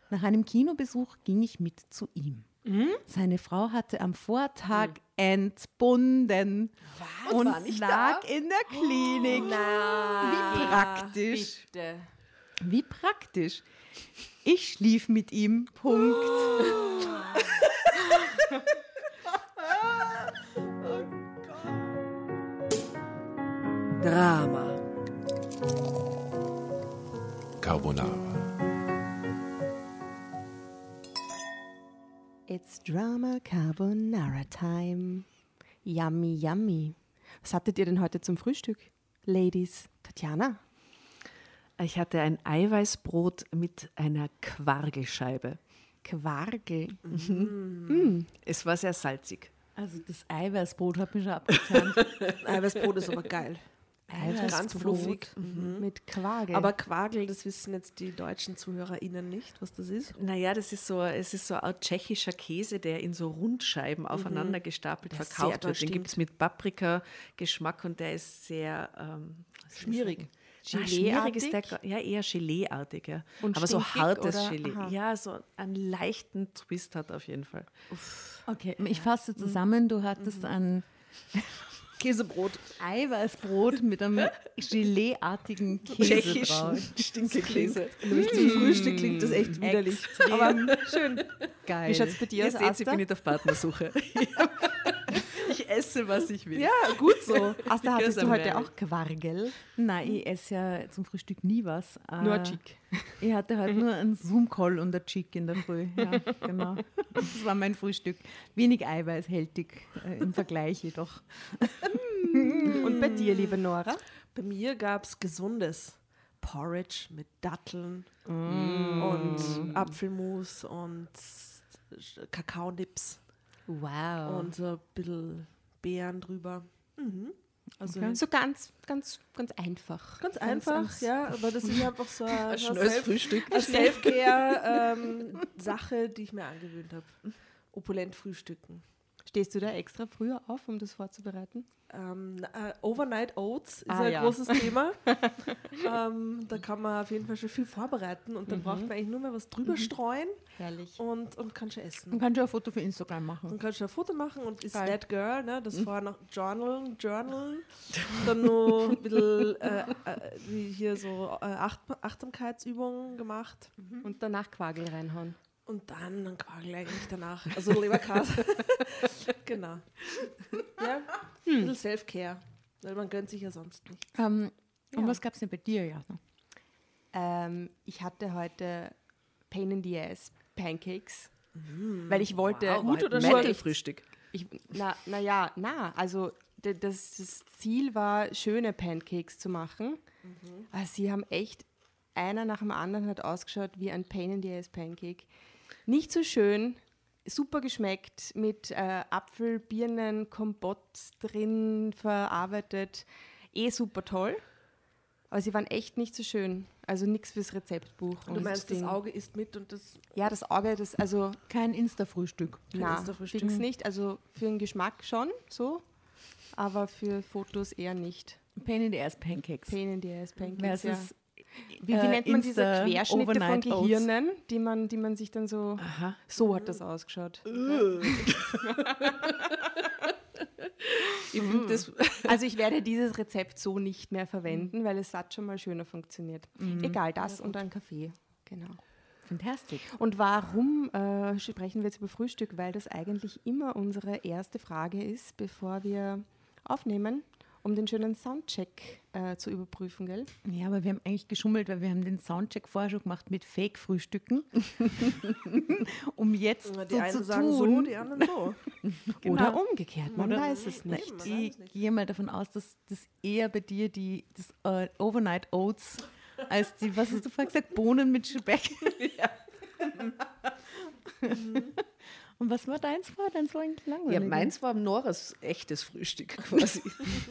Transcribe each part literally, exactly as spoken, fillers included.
Nach einem Kinobesuch ging ich mit zu ihm. Mhm. Seine Frau hatte am Vortag mhm. entbunden Was? und War nicht lag da? in der Klinik. Oh, nein. Wie praktisch. Bitte. Wie praktisch. Ich schlief mit ihm. Punkt. Oh. Oh Drama. Carbonara. It's Drama Carbonara Time. Yummy, yummy. Was hattet ihr denn heute zum Frühstück, Ladies? Tatjana? Ich hatte ein Eiweißbrot mit einer Quargelscheibe. Quargel? Mhm. Mhm. Es war sehr salzig. Also das Eiweißbrot hat mich schon abgetan. Eiweißbrot ist aber geil. Eiweißbrot Ganz fluffig. Mhm. Mit Quargel. Aber Quargel, das wissen jetzt die deutschen ZuhörerInnen nicht, was das ist. Naja, das ist so, es ist so ein tschechischer Käse, der in so Rundscheiben mhm. aufeinander gestapelt der verkauft wird. Den gibt es mit Paprika-Geschmack und der ist sehr ähm, schmierig. Ah, schmierig ist der, ja, eher Gelee-artig, ja. Und aber so hartes oder? Gelee. Aha. Ja, so einen leichten Twist hat auf jeden Fall. Uff. Okay, ich fasse zusammen, du hattest mhm. ein Käsebrot. Eiweißbrot mit einem Gelee-artigen Käse drauf. Stinkekäse. Zum Frühstück klingt das echt widerlich. Aber schön. Geil. Wie schaut's bei dir aus, Ihr seht, ich bin nicht auf Partnersuche. Ich esse, was ich will. Ja, gut so. Asta, hattest du heute auch Quargel? Nein, ich esse ja zum Frühstück nie was. Nur ein Chick. Ich hatte heute nur einen Zoom-Call und ein Chick in der Früh. Ja, genau. Das war mein Frühstück. Wenig eiweißhältig äh, im Vergleich jedoch. Und bei dir, liebe Nora? Bei mir gab es gesundes Porridge mit Datteln mm. und Apfelmus und Kakaonips. Wow. Und so ein bisschen Beeren drüber. Mhm. Also okay. So ganz, ganz, ganz einfach. Ganz, ganz einfach, ganz ja. Aber das ist einfach so ein, ein schnelles Frühstück. Eine Selfcare-Sache, ähm, die ich mir angewöhnt habe. Opulent frühstücken. Stehst du da extra früher auf, um das vorzubereiten? Ähm, uh, Overnight Oats ist ah, ein ja. großes Thema. ähm, da kann man auf jeden Fall schon viel vorbereiten und dann mhm. braucht man eigentlich nur mehr was drüber mhm. streuen. Herrlich. Und, und kann schon essen. Und kann schon ein Foto für Instagram machen. Und kann schon ein Foto machen und ist Geil. That Girl, ne? Das mhm. vorher noch Journalen, Journalen. Dann noch ein bisschen äh, äh, wie hier so äh, Acht- Achtsamkeitsübungen gemacht. Mhm. Und danach Quargel reinhauen. Und dann, dann Quargel eigentlich danach. Also Leberkäse. Genau. Ja, hm. ein bisschen Self-Care. Weil man gönnt sich ja sonst nicht. Ähm, ja. Und was gab es denn bei dir, Jasna? Ähm, ich hatte heute Pain in the Ass Pancakes. Mm, weil ich wollte... Wow, gut oder nur Frühstück? Ich, na, na ja, na, also das, das Ziel war, schöne Pancakes zu machen. Mhm. Aber sie haben echt, einer nach dem anderen hat ausgeschaut wie ein Pain in the Ass Pancake. Nicht so schön, super geschmeckt, mit äh, Apfel, Birnen, Kompott drin verarbeitet. Eh super toll, aber sie waren echt nicht so schön. Also nichts fürs Rezeptbuch. Und du meinst, das, das Auge isst mit und das... Ja, das Auge, das also... Kein Insta-Frühstück. Nein, Insta-Frühstück. Fix nicht. Also für den Geschmack schon, so, aber für Fotos eher nicht. Pain in the Ass Pancakes. Pain in the Ass Pancakes, ja. Wie, wie äh, nennt man diese Querschnitte von Gehirnen, Oats. die man, die man sich dann so... Aha. So hat das ausgeschaut. Ich mm. das also ich werde dieses Rezept so nicht mehr verwenden, weil es hat schon mal schöner funktioniert. Mm. Egal, das ja, und ein Kaffee. Genau. Fantastisch. Und warum äh, sprechen wir jetzt über Frühstück? Weil das eigentlich immer unsere erste Frage ist, bevor wir aufnehmen, um den schönen Soundcheck äh, zu überprüfen, gell? Ja, aber wir haben eigentlich geschummelt, weil wir haben den Soundcheck vorher schon gemacht mit Fake-Frühstücken, um jetzt die so einen zu sagen tun. So, die anderen so. Genau. Oder umgekehrt, man Oder weiß es nicht. Nein, ich gehe mal davon aus, dass das eher bei dir die das, uh, Overnight Oats als die, was hast du vorher gesagt, Bohnen mit Speck. Ja. Und was war deins vor? Deins war eigentlich langweilig. Ja, meins war Noras echtes Frühstück quasi.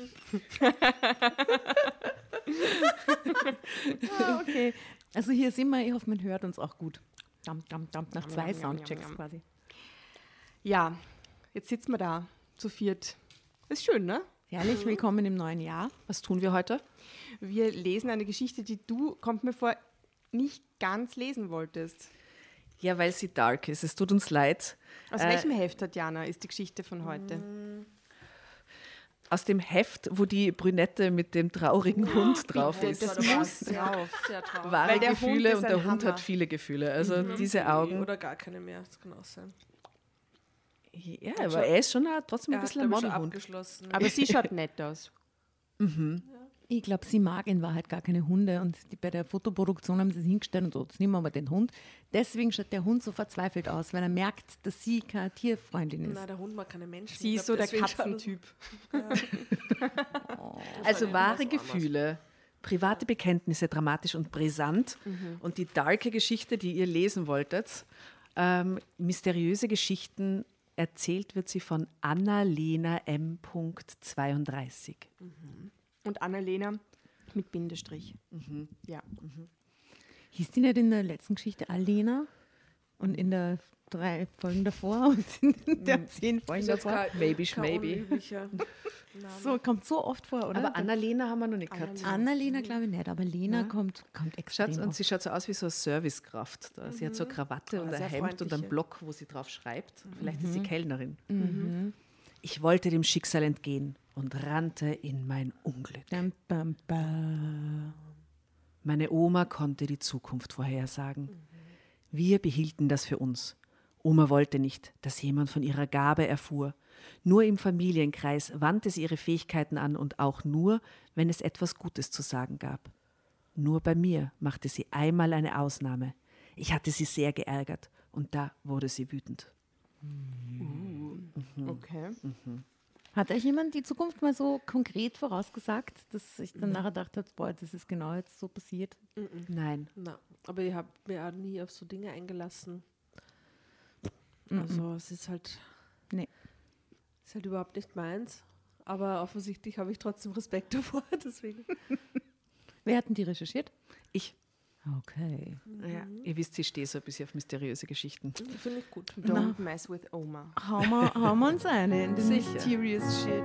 Ah, okay. Also hier sind wir, ich hoffe, man hört uns auch gut. Dam, dam, dam, nach zwei Soundchecks quasi. Ja, jetzt sitzen wir da zu viert. Ist schön, ne? Herrlich, willkommen im neuen Jahr. Was tun wir heute? Wir lesen eine Geschichte, die du, kommt mir vor, nicht ganz lesen wolltest. Ja, weil sie dark ist. Es tut uns leid. Aus äh, welchem Heft, Tatjana, ist die Geschichte von heute? Aus dem Heft, wo die Brünette mit dem traurigen oh, Hund drauf ist. Das muss drauf. Wahre weil der Gefühle Hund und der Hammer. Hund hat viele Gefühle. Also mhm. diese Augen. Oder gar keine mehr, das kann auch sein. Ja, aber schon, er ist schon ein, trotzdem ein bisschen ein Modelhund. Aber sie schaut nett aus. Mhm. Ja. Ich glaube, sie mag in Wahrheit gar keine Hunde und die, bei der Fotoproduktion haben sie es hingestellt und so, jetzt nehmen wir mal den Hund. Deswegen schaut der Hund so verzweifelt aus, weil er merkt, dass sie keine Tierfreundin ist. Nein, der Hund mag keine Menschen. Sie ist so der Katzentyp. Ja. oh. Also wahre Gefühle, private Bekenntnisse, dramatisch und brisant mhm. und die darke Geschichte, die ihr lesen wolltet, ähm, mysteriöse Geschichten, erzählt wird sie von Annalena M. zweiunddreißig. Mhm. Und Annalena mit Bindestrich. Mhm. Ja. Mhm. Hieß die nicht in der letzten Geschichte Alena? Und in der drei Folgen davor und in der zehn Folgen davor? Kein, maybe, maybe. So, kommt so oft vor, oder? Aber Annalena haben wir noch nicht gehabt. Annalena glaube ich nicht, aber Lena ja. kommt, kommt extrem Schatz, und sie schaut so aus wie so eine Servicekraft. Da. Mhm. Sie hat so eine Krawatte oh, und ein Hemd und einen Block, wo sie drauf schreibt. Mhm. Vielleicht ist sie Kellnerin. Mhm. Ich wollte dem Schicksal entgehen und rannte in mein Unglück. Bam, bam, bam. Meine Oma konnte die Zukunft vorhersagen. Mhm. Wir behielten das für uns. Oma wollte nicht, dass jemand von ihrer Gabe erfuhr. Nur im Familienkreis wandte sie ihre Fähigkeiten an und auch nur, wenn es etwas Gutes zu sagen gab. Nur bei mir machte sie einmal eine Ausnahme. Ich hatte sie sehr geärgert und da wurde sie wütend. Mhm. Mhm. Okay. Mhm. Hat euch jemand die Zukunft mal so konkret vorausgesagt, dass ich dann mhm. nachher gedacht habe, boah, das ist genau jetzt so passiert? Mhm. Nein. Na, aber ich habe mir auch nie auf so Dinge eingelassen. Mhm. Also es ist halt, nee. ist halt überhaupt nicht meins. Aber offensichtlich habe ich trotzdem Respekt davor, deswegen. Wer hat denn die recherchiert? Ich. Okay. Mhm. Ja, ihr wisst, ich stehe so ein bisschen auf mysteriöse Geschichten. Finde ich gut. Don't Na. mess with Oma. Hauen wir, hauen wir uns eine in den mysterious shit.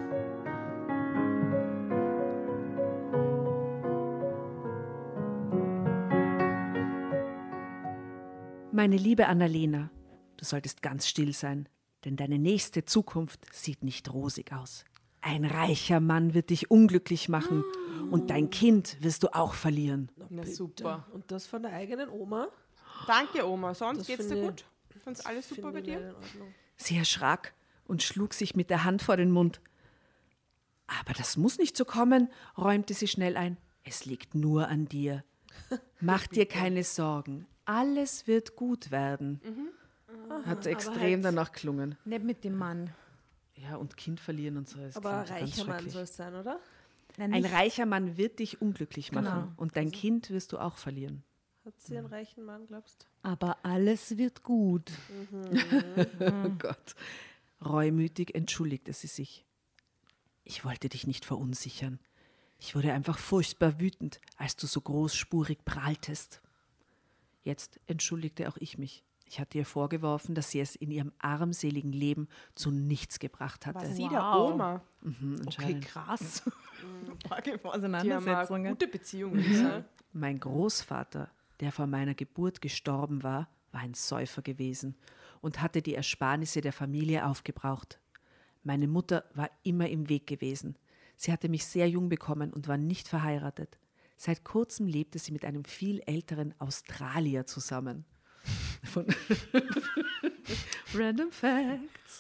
Meine liebe Annalena, du solltest ganz still sein, denn deine nächste Zukunft sieht nicht rosig aus. Ein reicher Mann wird dich unglücklich machen oh. und dein Kind wirst du auch verlieren. Na, Na super. Und das von der eigenen Oma? Danke, Oma. Sonst geht's dir gut? Sonst alles super bei dir? Sie erschrak und schlug sich mit der Hand vor den Mund. Aber das muss nicht so kommen, räumte sie schnell ein. Es liegt nur an dir. Mach dir keine Sorgen. Alles wird gut werden. Mhm. Hat extrem halt danach klungen. Nicht mit dem Mann. Ja, und Kind verlieren und so. Das aber ein reicher Mann soll es sein, oder? Nein, ein reicher Mann wird dich unglücklich machen. Genau. Und dein also. Kind wirst du auch verlieren. Hat sie einen reichen Mann, glaubst du? Aber alles wird gut. Mhm. Oh Gott. Reumütig entschuldigte sie sich. Ich wollte dich nicht verunsichern. Ich wurde einfach furchtbar wütend, als du so großspurig prahltest. Jetzt entschuldigte auch ich mich. Ich hatte ihr vorgeworfen, dass sie es in ihrem armseligen Leben zu nichts gebracht hatte. War sie wow. der Oma? Mhm, okay, krass. Die haben gute Beziehungen. Ja. Mein Großvater, der vor meiner Geburt gestorben war, war ein Säufer gewesen und hatte die Ersparnisse der Familie aufgebraucht. Meine Mutter war immer im Weg gewesen. Sie hatte mich sehr jung bekommen und war nicht verheiratet. Seit kurzem lebte sie mit einem viel älteren Australier zusammen. Von Random Facts.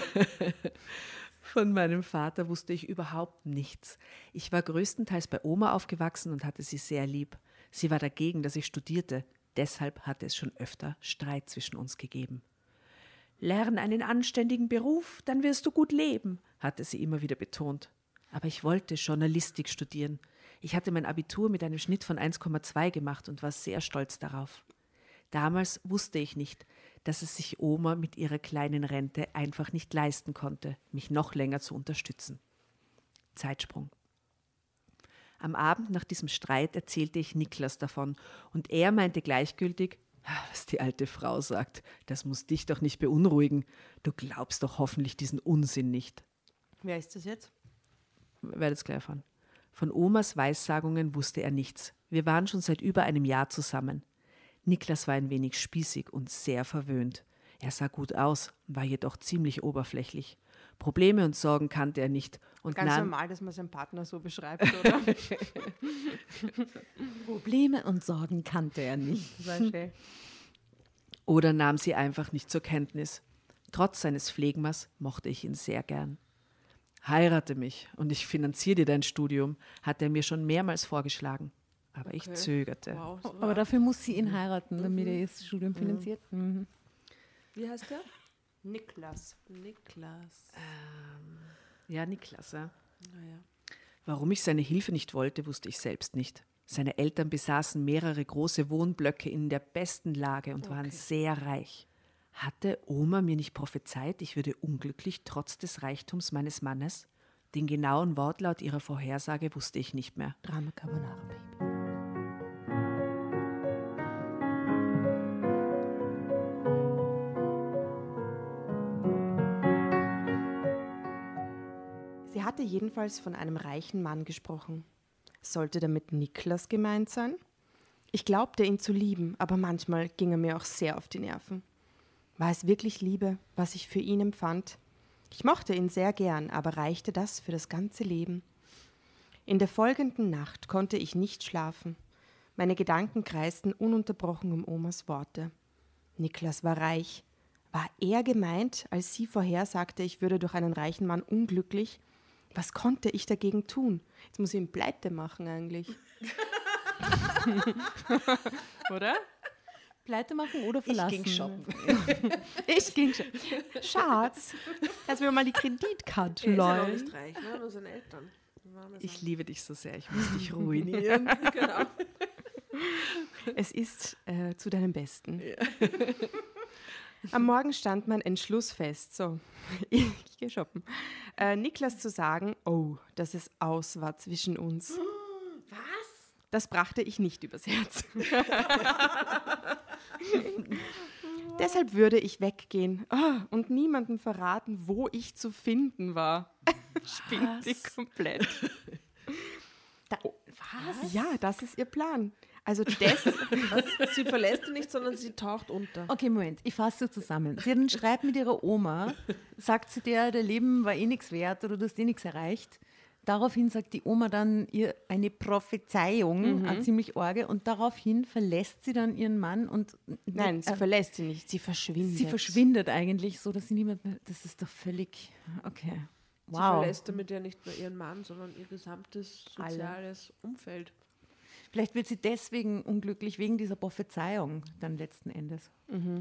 Von meinem Vater wusste ich überhaupt nichts. Ich war größtenteils bei Oma aufgewachsen und hatte sie sehr lieb. Sie war dagegen, dass ich studierte. Deshalb hatte es schon öfter Streit zwischen uns gegeben. Lern einen anständigen Beruf, dann wirst du gut leben, hatte sie immer wieder betont. Aber ich wollte Journalistik studieren. Ich hatte mein Abitur mit einem Schnitt von eins Komma zwei gemacht und war sehr stolz darauf. Damals wusste ich nicht, dass es sich Oma mit ihrer kleinen Rente einfach nicht leisten konnte, mich noch länger zu unterstützen. Zeitsprung. Am Abend nach diesem Streit erzählte ich Niklas davon und er meinte gleichgültig, was die alte Frau sagt, das muss dich doch nicht beunruhigen. Du glaubst doch hoffentlich diesen Unsinn nicht. Wer ist das jetzt? Werdet es gleich erfahren. Von Omas Weissagungen wusste er nichts. Wir waren schon seit über einem Jahr zusammen. Niklas war ein wenig spießig und sehr verwöhnt. Er sah gut aus, war jedoch ziemlich oberflächlich. Probleme und Sorgen kannte er nicht. Und Ganz nahm, normal, dass man seinen Partner so beschreibt, oder? Probleme und Sorgen kannte er nicht. oder nahm sie einfach nicht zur Kenntnis. Trotz seines Phlegmas mochte ich ihn sehr gern. Heirate mich und ich finanziere dir dein Studium, hat er mir schon mehrmals vorgeschlagen. Aber ich Okay. zögerte. Wow, das war- Aber dafür muss sie ihn heiraten, damit er das Studium finanziert. Mhm. Wie heißt der? Niklas. Niklas. Ja, Niklas. Ja. Naja. Warum ich seine Hilfe nicht wollte, wusste ich selbst nicht. Seine Eltern besaßen mehrere große Wohnblöcke in der besten Lage und waren sehr reich. Hatte Oma mir nicht prophezeit, ich würde unglücklich trotz des Reichtums meines Mannes? Den genauen Wortlaut ihrer Vorhersage wusste ich nicht mehr. Drama Carbonara, Baby. Sie hatte jedenfalls von einem reichen Mann gesprochen. Sollte damit Niklas gemeint sein? Ich glaubte, ihn zu lieben, aber manchmal ging er mir auch sehr auf die Nerven. War es wirklich Liebe, was ich für ihn empfand? Ich mochte ihn sehr gern, aber reichte das für das ganze Leben? In der folgenden Nacht konnte ich nicht schlafen. Meine Gedanken kreisten ununterbrochen um Omas Worte. Niklas war reich. War er gemeint, als sie vorhersagte, ich würde durch einen reichen Mann unglücklich? Was konnte ich dagegen tun? Jetzt muss ich ihn pleite machen eigentlich. Oder? Pleite machen oder verlassen? ging shoppen. Ich ging schon. Schatz, lass mir mal die Kreditkarte Er ist ja noch leihen. nicht reich, ne? Nur seine Eltern. Waren wir Ich liebe dich so sehr, ich muss dich ruinieren. so- genau. Es ist äh, zu deinem Besten. Am Morgen stand mein Entschluss fest. So, ich, ich gehe shoppen. Äh, Niklas zu sagen, oh, dass es aus war zwischen uns. Was? Das brachte ich nicht übers Herz. Deshalb würde ich weggehen ah, und niemandem verraten, wo ich zu finden war. Spinnt sie komplett. Da, was? Ja, das ist ihr Plan. Also das, Sie verlässt ihn nicht, sondern sie taucht unter. Okay, Moment, ich fasse zusammen. Sie hat einen Streit mit ihrer Oma, sagt sie der, der Leben war eh nichts wert oder du hast eh nichts erreicht. Daraufhin sagt die Oma dann ihr eine Prophezeiung, eine ziemlich orge, und daraufhin verlässt sie dann ihren Mann und nein, sie äh, verlässt sie nicht, sie verschwindet. sie verschwindet eigentlich so, dass sie niemand mehr, das ist doch völlig, okay, Sie wow. verlässt damit ja nicht nur ihren Mann, sondern ihr gesamtes soziales Umfeld. Vielleicht wird sie deswegen unglücklich, wegen dieser Prophezeiung dann letzten Endes.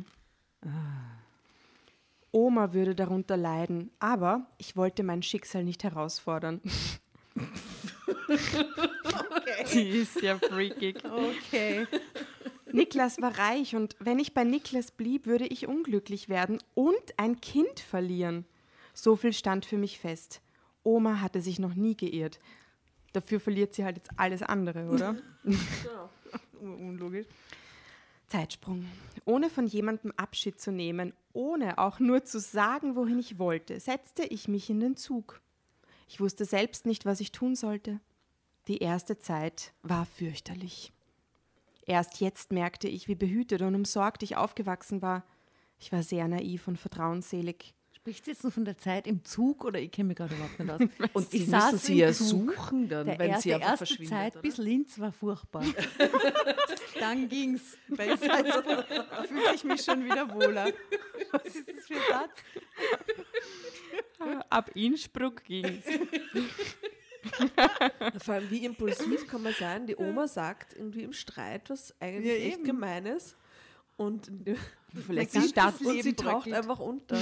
Oma würde darunter leiden, aber ich wollte mein Schicksal nicht herausfordern. Die ist ja freakig. Okay. Niklas war reich und wenn ich bei Niklas blieb, würde ich unglücklich werden und ein Kind verlieren. So viel stand für mich fest. Oma hatte sich noch nie geirrt. Dafür verliert sie halt jetzt alles andere, oder? Ja. Unlogisch. Zeitsprung. Ohne von jemandem Abschied zu nehmen, ohne auch nur zu sagen, wohin ich wollte, setzte ich mich in den Zug. Ich wusste selbst nicht, was ich tun sollte. Die erste Zeit war fürchterlich. Erst jetzt merkte ich, wie behütet und umsorgt ich aufgewachsen war. Ich war sehr naiv und vertrauensselig. Spricht sie jetzt nur von der Zeit im Zug oder ich kenne mich gerade überhaupt nicht aus? Und Sie sie saß müssen sie im ja Zug. suchen dann, Der wenn erste, sie einfach erste verschwindet. Zeit oder? bis Linz war furchtbar. Dann ging's. Bei Salzburg fühle ich mich schon wieder wohler. Was ist das für ein Satz? Ab Innsbruck ging's. Vor allem, wie impulsiv kann man sein? Die Oma sagt irgendwie im Streit was eigentlich Ja, echt eben. Gemeines und, Vielleicht Mein die Stadt. ganzes und Leben sie taucht bröckelt. einfach unter.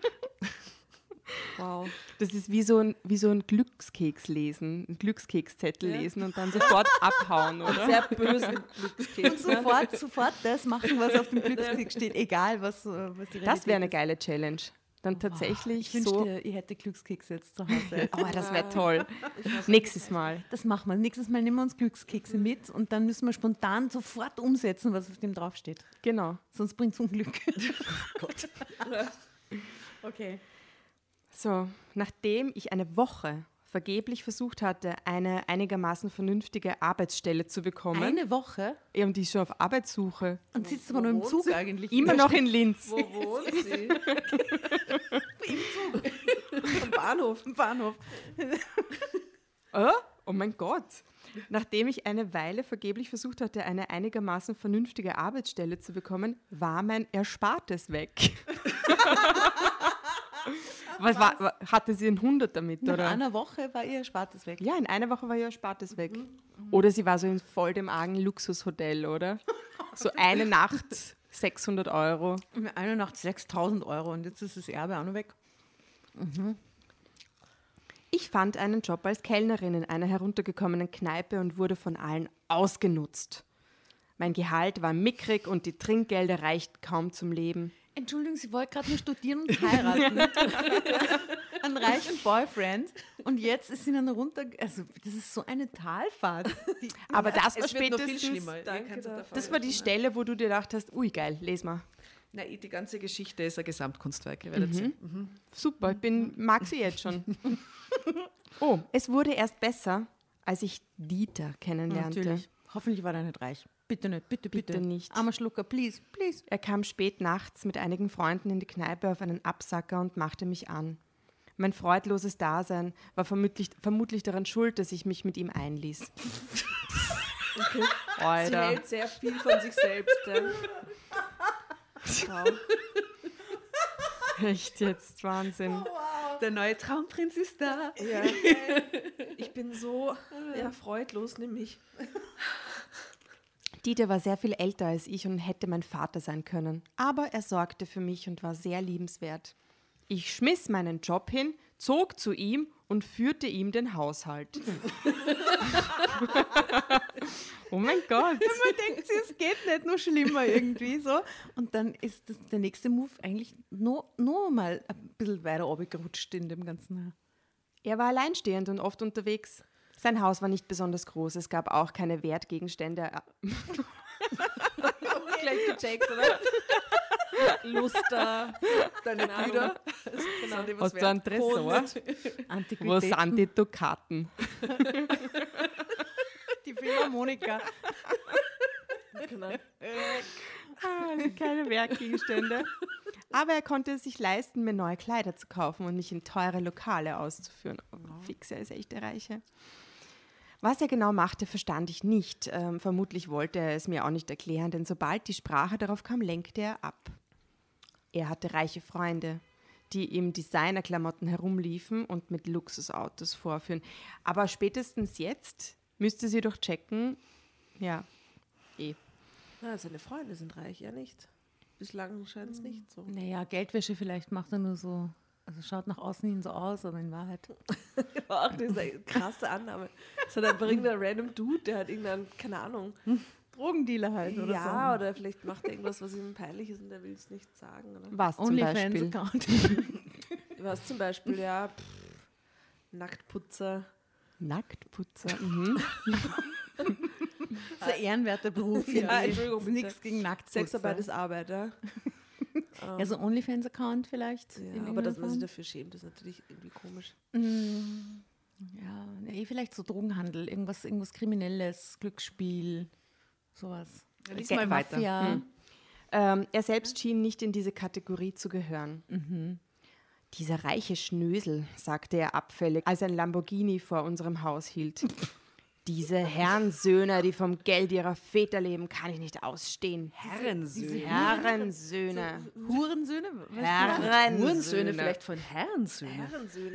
Wow. Das ist wie so ein, wie so ein Glückskeks lesen, ein Glückskekszettel Ja. lesen und dann sofort abhauen, oder? Sehr bösen Und Glückskeks. ne? sofort, sofort das machen, was auf dem Glückskeks steht, egal was, äh, was die Das wäre eine Realität geile Challenge. Dann ist. tatsächlich Ich wünschte, so. ich hätte Glückskekse jetzt zu Hause. Oh, das wäre toll. Ich weiß Nächstes Mal. Das machen wir. Nächstes Mal nehmen wir uns Glückskekse mit und dann müssen wir spontan sofort umsetzen, was auf dem draufsteht. Genau. Sonst bringt es Unglück. Okay. So, nachdem ich eine Woche vergeblich versucht hatte, eine einigermaßen vernünftige Arbeitsstelle zu bekommen. Eine Woche? Ja, und die ist schon auf Arbeitssuche. Und sitzt aber nur im wohnt Zug sie? eigentlich. Immer noch in Linz. Wo wohnt sie? Am Bahnhof. im Bahnhof. Oh, oh mein Gott. Nachdem ich eine Weile vergeblich versucht hatte, eine einigermaßen vernünftige Arbeitsstelle zu bekommen, war mein Erspartes weg. Was war, war, hatte sie ein Hundert damit, Nach oder? einer Woche war ihr Erspartes weg. Ja, in einer Woche war ihr Erspartes weg. Oder sie war so in voll dem argen Luxushotel, oder? So eine Nacht sechshundert Euro. Mit einer Nacht sechstausend Euro und jetzt ist das Erbe auch noch weg. Ich fand einen Job als Kellnerin in einer heruntergekommenen Kneipe und wurde von allen ausgenutzt. Mein Gehalt war mickrig und die Trinkgelder reichten kaum zum Leben. Entschuldigung, sie wollte gerade nur studieren und heiraten. Einen reichen Boyfriend. Und jetzt ist sie dann runter. Also, das ist so eine Talfahrt. Die, Aber das war Es wird noch viel spätestens, schlimmer. Ihr Danke könnt's dafür. davon das war die Stelle, wo du dir gedacht hast, ui geil, les mal. Na, die ganze Geschichte ist ein Gesamtkunstwerk, ihr werdet sehen. Super, ich bin, mag sie jetzt schon. Oh, es wurde erst besser, als ich Dieter kennenlernte. natürlich. Hoffentlich war der nicht reich. Bitte nicht, bitte, bitte. Bitte nicht. Armer Schlucker, please, please. Er kam spät nachts mit einigen Freunden in die Kneipe auf einen Absacker und machte mich an. Mein freudloses Dasein war vermutlich, vermutlich daran schuld, dass ich mich mit ihm einließ. Okay. Sie Alter. hält sehr viel von sich selbst. Ja. Wow. Echt jetzt, Wahnsinn. Der neue Traumprinz ist da. Ja. Ich bin so ja, freudlos, nimm mich. Dieter war sehr viel älter als ich und hätte mein Vater sein können. Aber er sorgte für mich und war sehr liebenswert. Ich schmiss meinen Job hin, zog zu ihm und führte ihm den Haushalt. Oh mein Gott. Man denkt sich, es geht nicht nur schlimmer irgendwie so. Und dann ist das, der nächste Move eigentlich noch, noch mal ein bisschen weiter runtergerutscht in dem ganzen. Er war alleinstehend und oft unterwegs. Sein Haus war nicht besonders groß. Es gab auch keine Wertgegenstände. Gleich gecheckt, oder? Luster, deine Brüder. Genau, die was Hast du einen Tresor? Wo Antiquitäten. sind die Dukaten? Die Philharmoniker. Genau. Ah, keine Wertgegenstände. Aber er konnte es sich leisten, mir neue Kleider zu kaufen und mich in teure Lokale auszuführen. Oh, fix, er ist echt der Reiche. Was er genau machte, verstand ich nicht. Ähm, vermutlich wollte er es mir auch nicht erklären, denn sobald die Sprache darauf kam, lenkte er ab. Er hatte reiche Freunde, die im Designerklamotten herumliefen und mit Luxusautos vorführen. Aber spätestens jetzt müsste sie doch checken, ja, eh. Na, seine Freunde sind reich, ja nicht. Bislang scheint es nicht so. Naja, Geldwäsche vielleicht macht er nur so, also schaut nach außen hin so aus, aber in Wahrheit. Auch diese krasse Annahme. Das hat einfach irgendein random Dude, der hat irgendeinen, keine Ahnung. Drogendealer halt oder Ja, so. oder vielleicht macht er irgendwas, was ihm peinlich ist und er will es nicht sagen. Oder? Was zum Beispiel? OnlyFans-Account. Was zum Beispiel, ja, pff, Nacktputzer. Nacktputzer. Mhm. Das ist ein ehrenwerter Beruf. Ja, finde ich. Entschuldigung, bitte. Nichts gegen Nacktputzer. Sexarbeit ist Arbeit, ja. Ja, so OnlyFans-Account vielleicht. ja in aber dass man sich irgendeiner dafür schämt, ist natürlich irgendwie komisch. Form. Ja, nee, vielleicht so Drogenhandel, irgendwas, irgendwas Kriminelles, Glücksspiel, sowas. Ja, lies Ge- mal weiter. Mafia. Hm. Ähm, er selbst schien nicht in diese Kategorie zu gehören. Dieser reiche Schnösel, sagte er abfällig, als ein Lamborghini vor unserem Haus hielt. Diese Herrensöhne, die vom Geld ihrer Väter leben, kann ich nicht ausstehen. Herrensöhne. Herrensöhne. Hurensöhne? Was? Herrensöhne. Hurensöhne, vielleicht von Herrensöhne. Herrensöhne.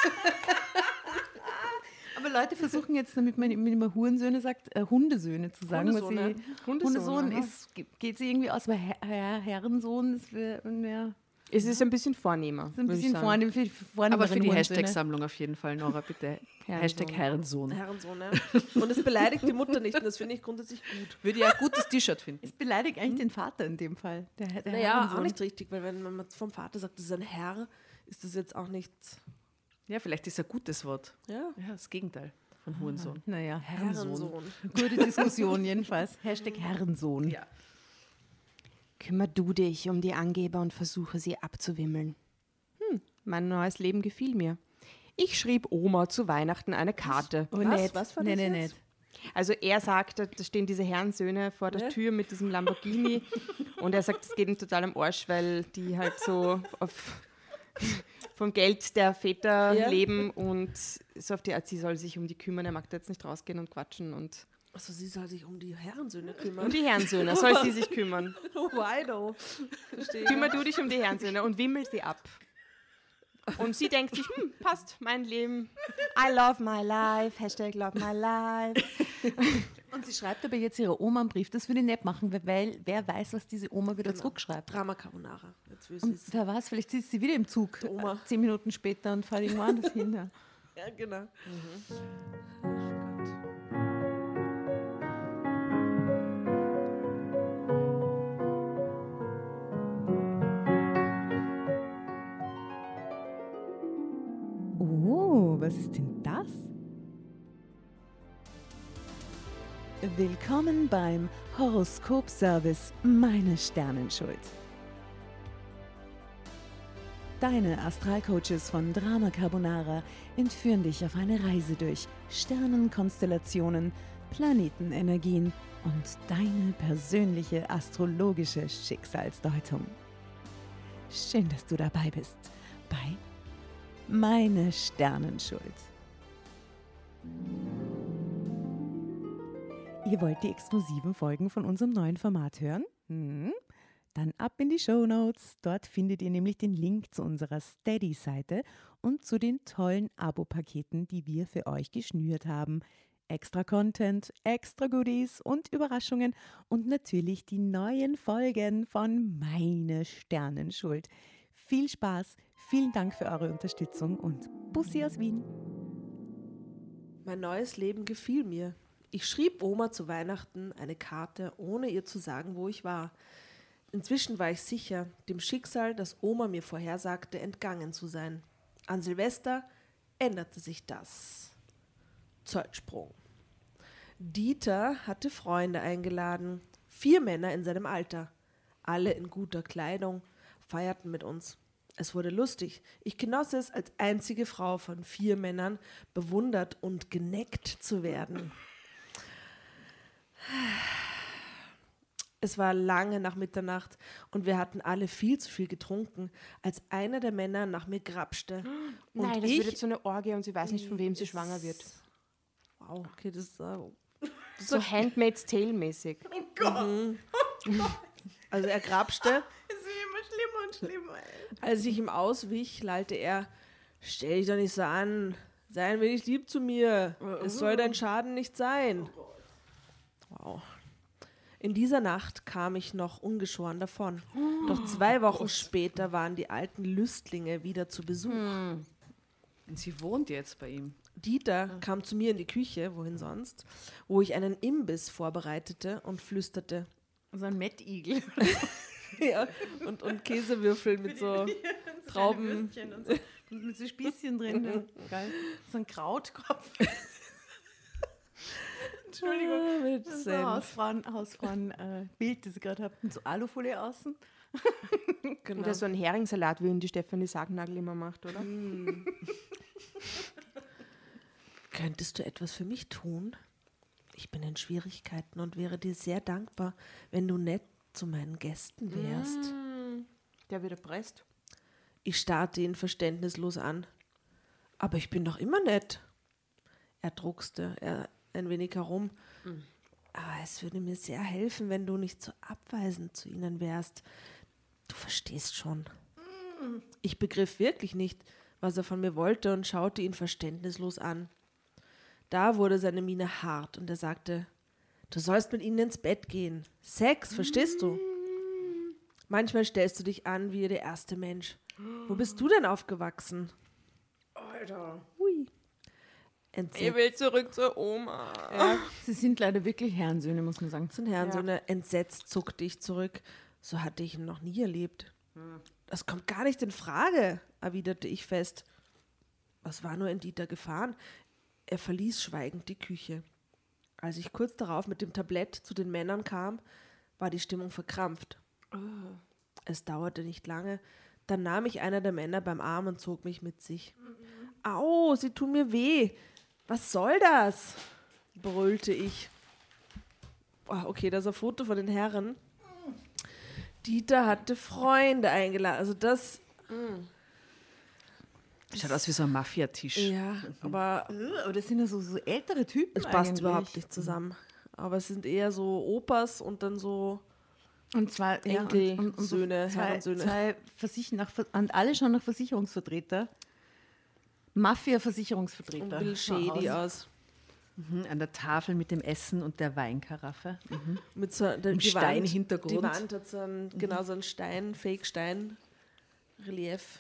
Aber Leute versuchen jetzt, damit man wenn man Hurensöhne sagt, äh, Hundesöhne zu sagen. Hundesohne. Was sie, Hundesohn, Hundesohn aha. ist, ge- geht sie irgendwie aus, aber Herr, Herr, Herrensohn ist wär, wär, Es ist ein bisschen vornehmer. ist ein würd ich bisschen sagen. vornehm, für die vornehmeren Aber für die Hurensöhne. Hashtag-Sammlung auf jeden Fall, Nora, bitte. Hashtag Herrensohn. Herrensohn, ja. Und es beleidigt die Mutter nicht und das finde ich grundsätzlich gut. Würde ja ein gutes T-Shirt finden. Es beleidigt eigentlich den Vater in dem Fall. Der, der Naja, Herrensohn. auch nicht richtig, weil wenn man vom Vater sagt, das ist ein Herr, ist das jetzt auch nicht, Ja, vielleicht ist ein gutes Wort. ja, Ja, das Gegenteil von Hurensohn. Naja, Herrensohn. Herrensohn. Gute Diskussion jedenfalls. Hashtag Herrensohn. Ja. Kümmer du dich um die Angeber und versuche sie abzuwimmeln. Hm, mein neues Leben gefiel mir. Ich schrieb Oma zu Weihnachten eine Karte. Oh, Was? nicht. Was war nee, das nee, jetzt? nicht. Also er sagt, da stehen diese Herrensöhne vor der Ja. Tür mit diesem Lamborghini und er sagt, es geht ihm total am Arsch, weil die halt so auf, vom Geld der Väter Ja. leben und so auf die Art, sie soll sich um die kümmern, er mag da jetzt nicht rausgehen und quatschen und Also sie soll sich um die Herrensöhne kümmern. um die Herrensöhne soll sie sich kümmern. Why though? Verstehe. Kümmer du dich um die Herrensöhne und wimmel sie ab. Und sie denkt sich, hm, passt, mein Leben. I love my life, Hashtag love my life. Und sie schreibt aber jetzt ihrer Oma einen Brief. Das würde ich nicht machen, weil- weil wer weiß, was diese Oma wieder zurückschreibt. Drama Carbonara. Jetzt will Und sie wer weiß, vielleicht sitzt sie wieder im Zug Oma. äh, zehn Minuten später und fährt irgendwo anders hin. Ja. Ja, genau. Oh, was ist denn das? Willkommen beim Horoskop-Service Meine Sternenschuld. Deine Astralcoaches von Drama Carbonara entführen dich auf eine Reise durch Sternenkonstellationen, Planetenenergien und deine persönliche astrologische Schicksalsdeutung. Schön, dass du dabei bist bei Meine Sternenschuld. Ihr wollt die exklusiven Folgen von unserem neuen Format hören? Hm? Dann ab in die Shownotes. Dort findet ihr nämlich den Link zu unserer Steady-Seite und zu den tollen Abo-Paketen, die wir für euch geschnürt haben. Extra Content, extra Goodies und Überraschungen und natürlich die neuen Folgen von Meine Sternenschuld. Viel Spaß, vielen Dank für eure Unterstützung und Bussi aus Wien. Mein neues Leben gefiel mir. Ich schrieb Oma zu Weihnachten eine Karte, ohne ihr zu sagen, wo ich war. Inzwischen war ich sicher, dem Schicksal, das Oma mir vorhersagte, entgangen zu sein. An Silvester änderte sich das. Zeitsprung. Dieter hatte Freunde eingeladen, vier Männer in seinem Alter. Alle in guter Kleidung, feierten mit uns. Es wurde lustig. Ich genoss es, als einzige Frau von vier Männern bewundert und geneckt zu werden. Es war lange nach Mitternacht und wir hatten alle viel zu viel getrunken, als einer der Männer nach mir grapschte. Und Nein, das ich, wird jetzt so eine Orgie und sie weiß nicht, von wem sie schwanger wird. Wow, okay, das ist äh, So Handmaid's Tale mäßig. also er grapschte. Es wird immer schlimmer und schlimmer. Als ich ihm auswich, lallte er: Stell dich doch nicht so an, sei ein wenig lieb zu mir, es soll dein Schaden nicht sein. Wow. In dieser Nacht kam ich noch ungeschoren davon. Doch zwei Wochen später waren die alten Lüstlinge wieder zu Besuch. Und sie wohnt jetzt bei ihm. Dieter kam zu mir in die Küche, wohin sonst, wo ich einen Imbiss vorbereitete und flüsterte. So ein Mettigel. Ja, und, und Käsewürfel mit so Trauben. Und so, und mit so Spießchen drin. Ja. Geil. So ein Krautkopf. Entschuldigung. Ah, mit Das ist Senf. ein Hausfrauen, Hausfrauen äh, Bild, das ich gerade habe. Mit so Alufolie außen. Genau. Oder so ein Heringssalat, wie ihn die Stefanie Sargnagel immer macht, oder? Könntest du etwas für mich tun? Ich bin in Schwierigkeiten und wäre dir sehr dankbar, wenn du nett zu meinen Gästen wärst. Der wird erpresst. Ich starrte ihn verständnislos an. Aber ich bin doch immer nett. Er druckste er ein wenig herum. Aber es würde mir sehr helfen, wenn du nicht so abweisend zu ihnen wärst. Du verstehst schon. Ich begriff wirklich nicht, was er von mir wollte und schaute ihn verständnislos an. Da wurde seine Miene hart und er sagte: Du sollst mit ihnen ins Bett gehen. Sex, verstehst du? Manchmal stellst du dich an wie der erste Mensch. Wo bist du denn aufgewachsen? Alter. Hui. Entsetzt will zurück zur Oma. Ja, sie sind leider wirklich Herrensöhne, muss man sagen. sind Herrensöhne. Entsetzt zuckte ich zurück. So hatte ich ihn noch nie erlebt. Das kommt gar nicht in Frage, erwiderte ich fest. Was war nur in Dieter gefahren? Er verließ schweigend die Küche. Als ich kurz darauf mit dem Tablett zu den Männern kam, war die Stimmung verkrampft. Es dauerte nicht lange, dann nahm ich einer der Männer beim Arm und zog mich mit sich. Au, sie tun mir weh. Was soll das? Brüllte ich. Oh, okay, das ist ein Foto von den Herren. Dieter hatte Freunde eingeladen. Also das, Schaut aus wie so ein Mafiatisch. ja, aber Aber das sind ja so, so ältere Typen. es passt eigentlich. überhaupt nicht zusammen. Aber es sind eher so Opas und dann so Und zwar ja, Enkel, und, und, und so Söhne, zwei, Herrensöhne. zwei Versich nach, und alle schon nach Versicherungsvertreter. Mafia-Versicherungsvertreter. ein bisschen shady aus. Mhm, an der Tafel mit dem Essen und der Weinkaraffe. Mhm. Mit so der, Im die Steinhintergrund. Wand, die Wand hat so ein, genau so ein Stein, Fake-Stein-Relief.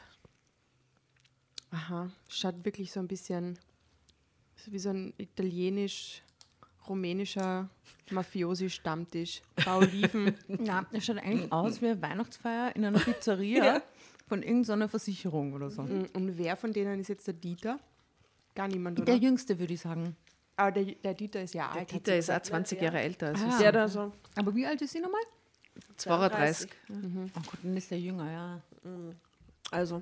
Aha, schaut wirklich so ein bisschen so wie so ein italienisch-rumänischer Mafiosi-Stammtisch. Bauliven. Ja, das schaut eigentlich aus wie eine Weihnachtsfeier in einer Pizzeria von irgendeiner Versicherung oder so. Und wer von denen ist jetzt der Dieter? Gar niemand, oder? Der Jüngste, würde ich sagen. Aber der, der Dieter ist ja alt. hat Dieter sie ist auch gesagt. zwanzig Jahre älter als Ah. ich. Der da so Aber wie alt ist sie nochmal? zweiunddreißig. Oh Gott, dann ist der jünger, ja. Also.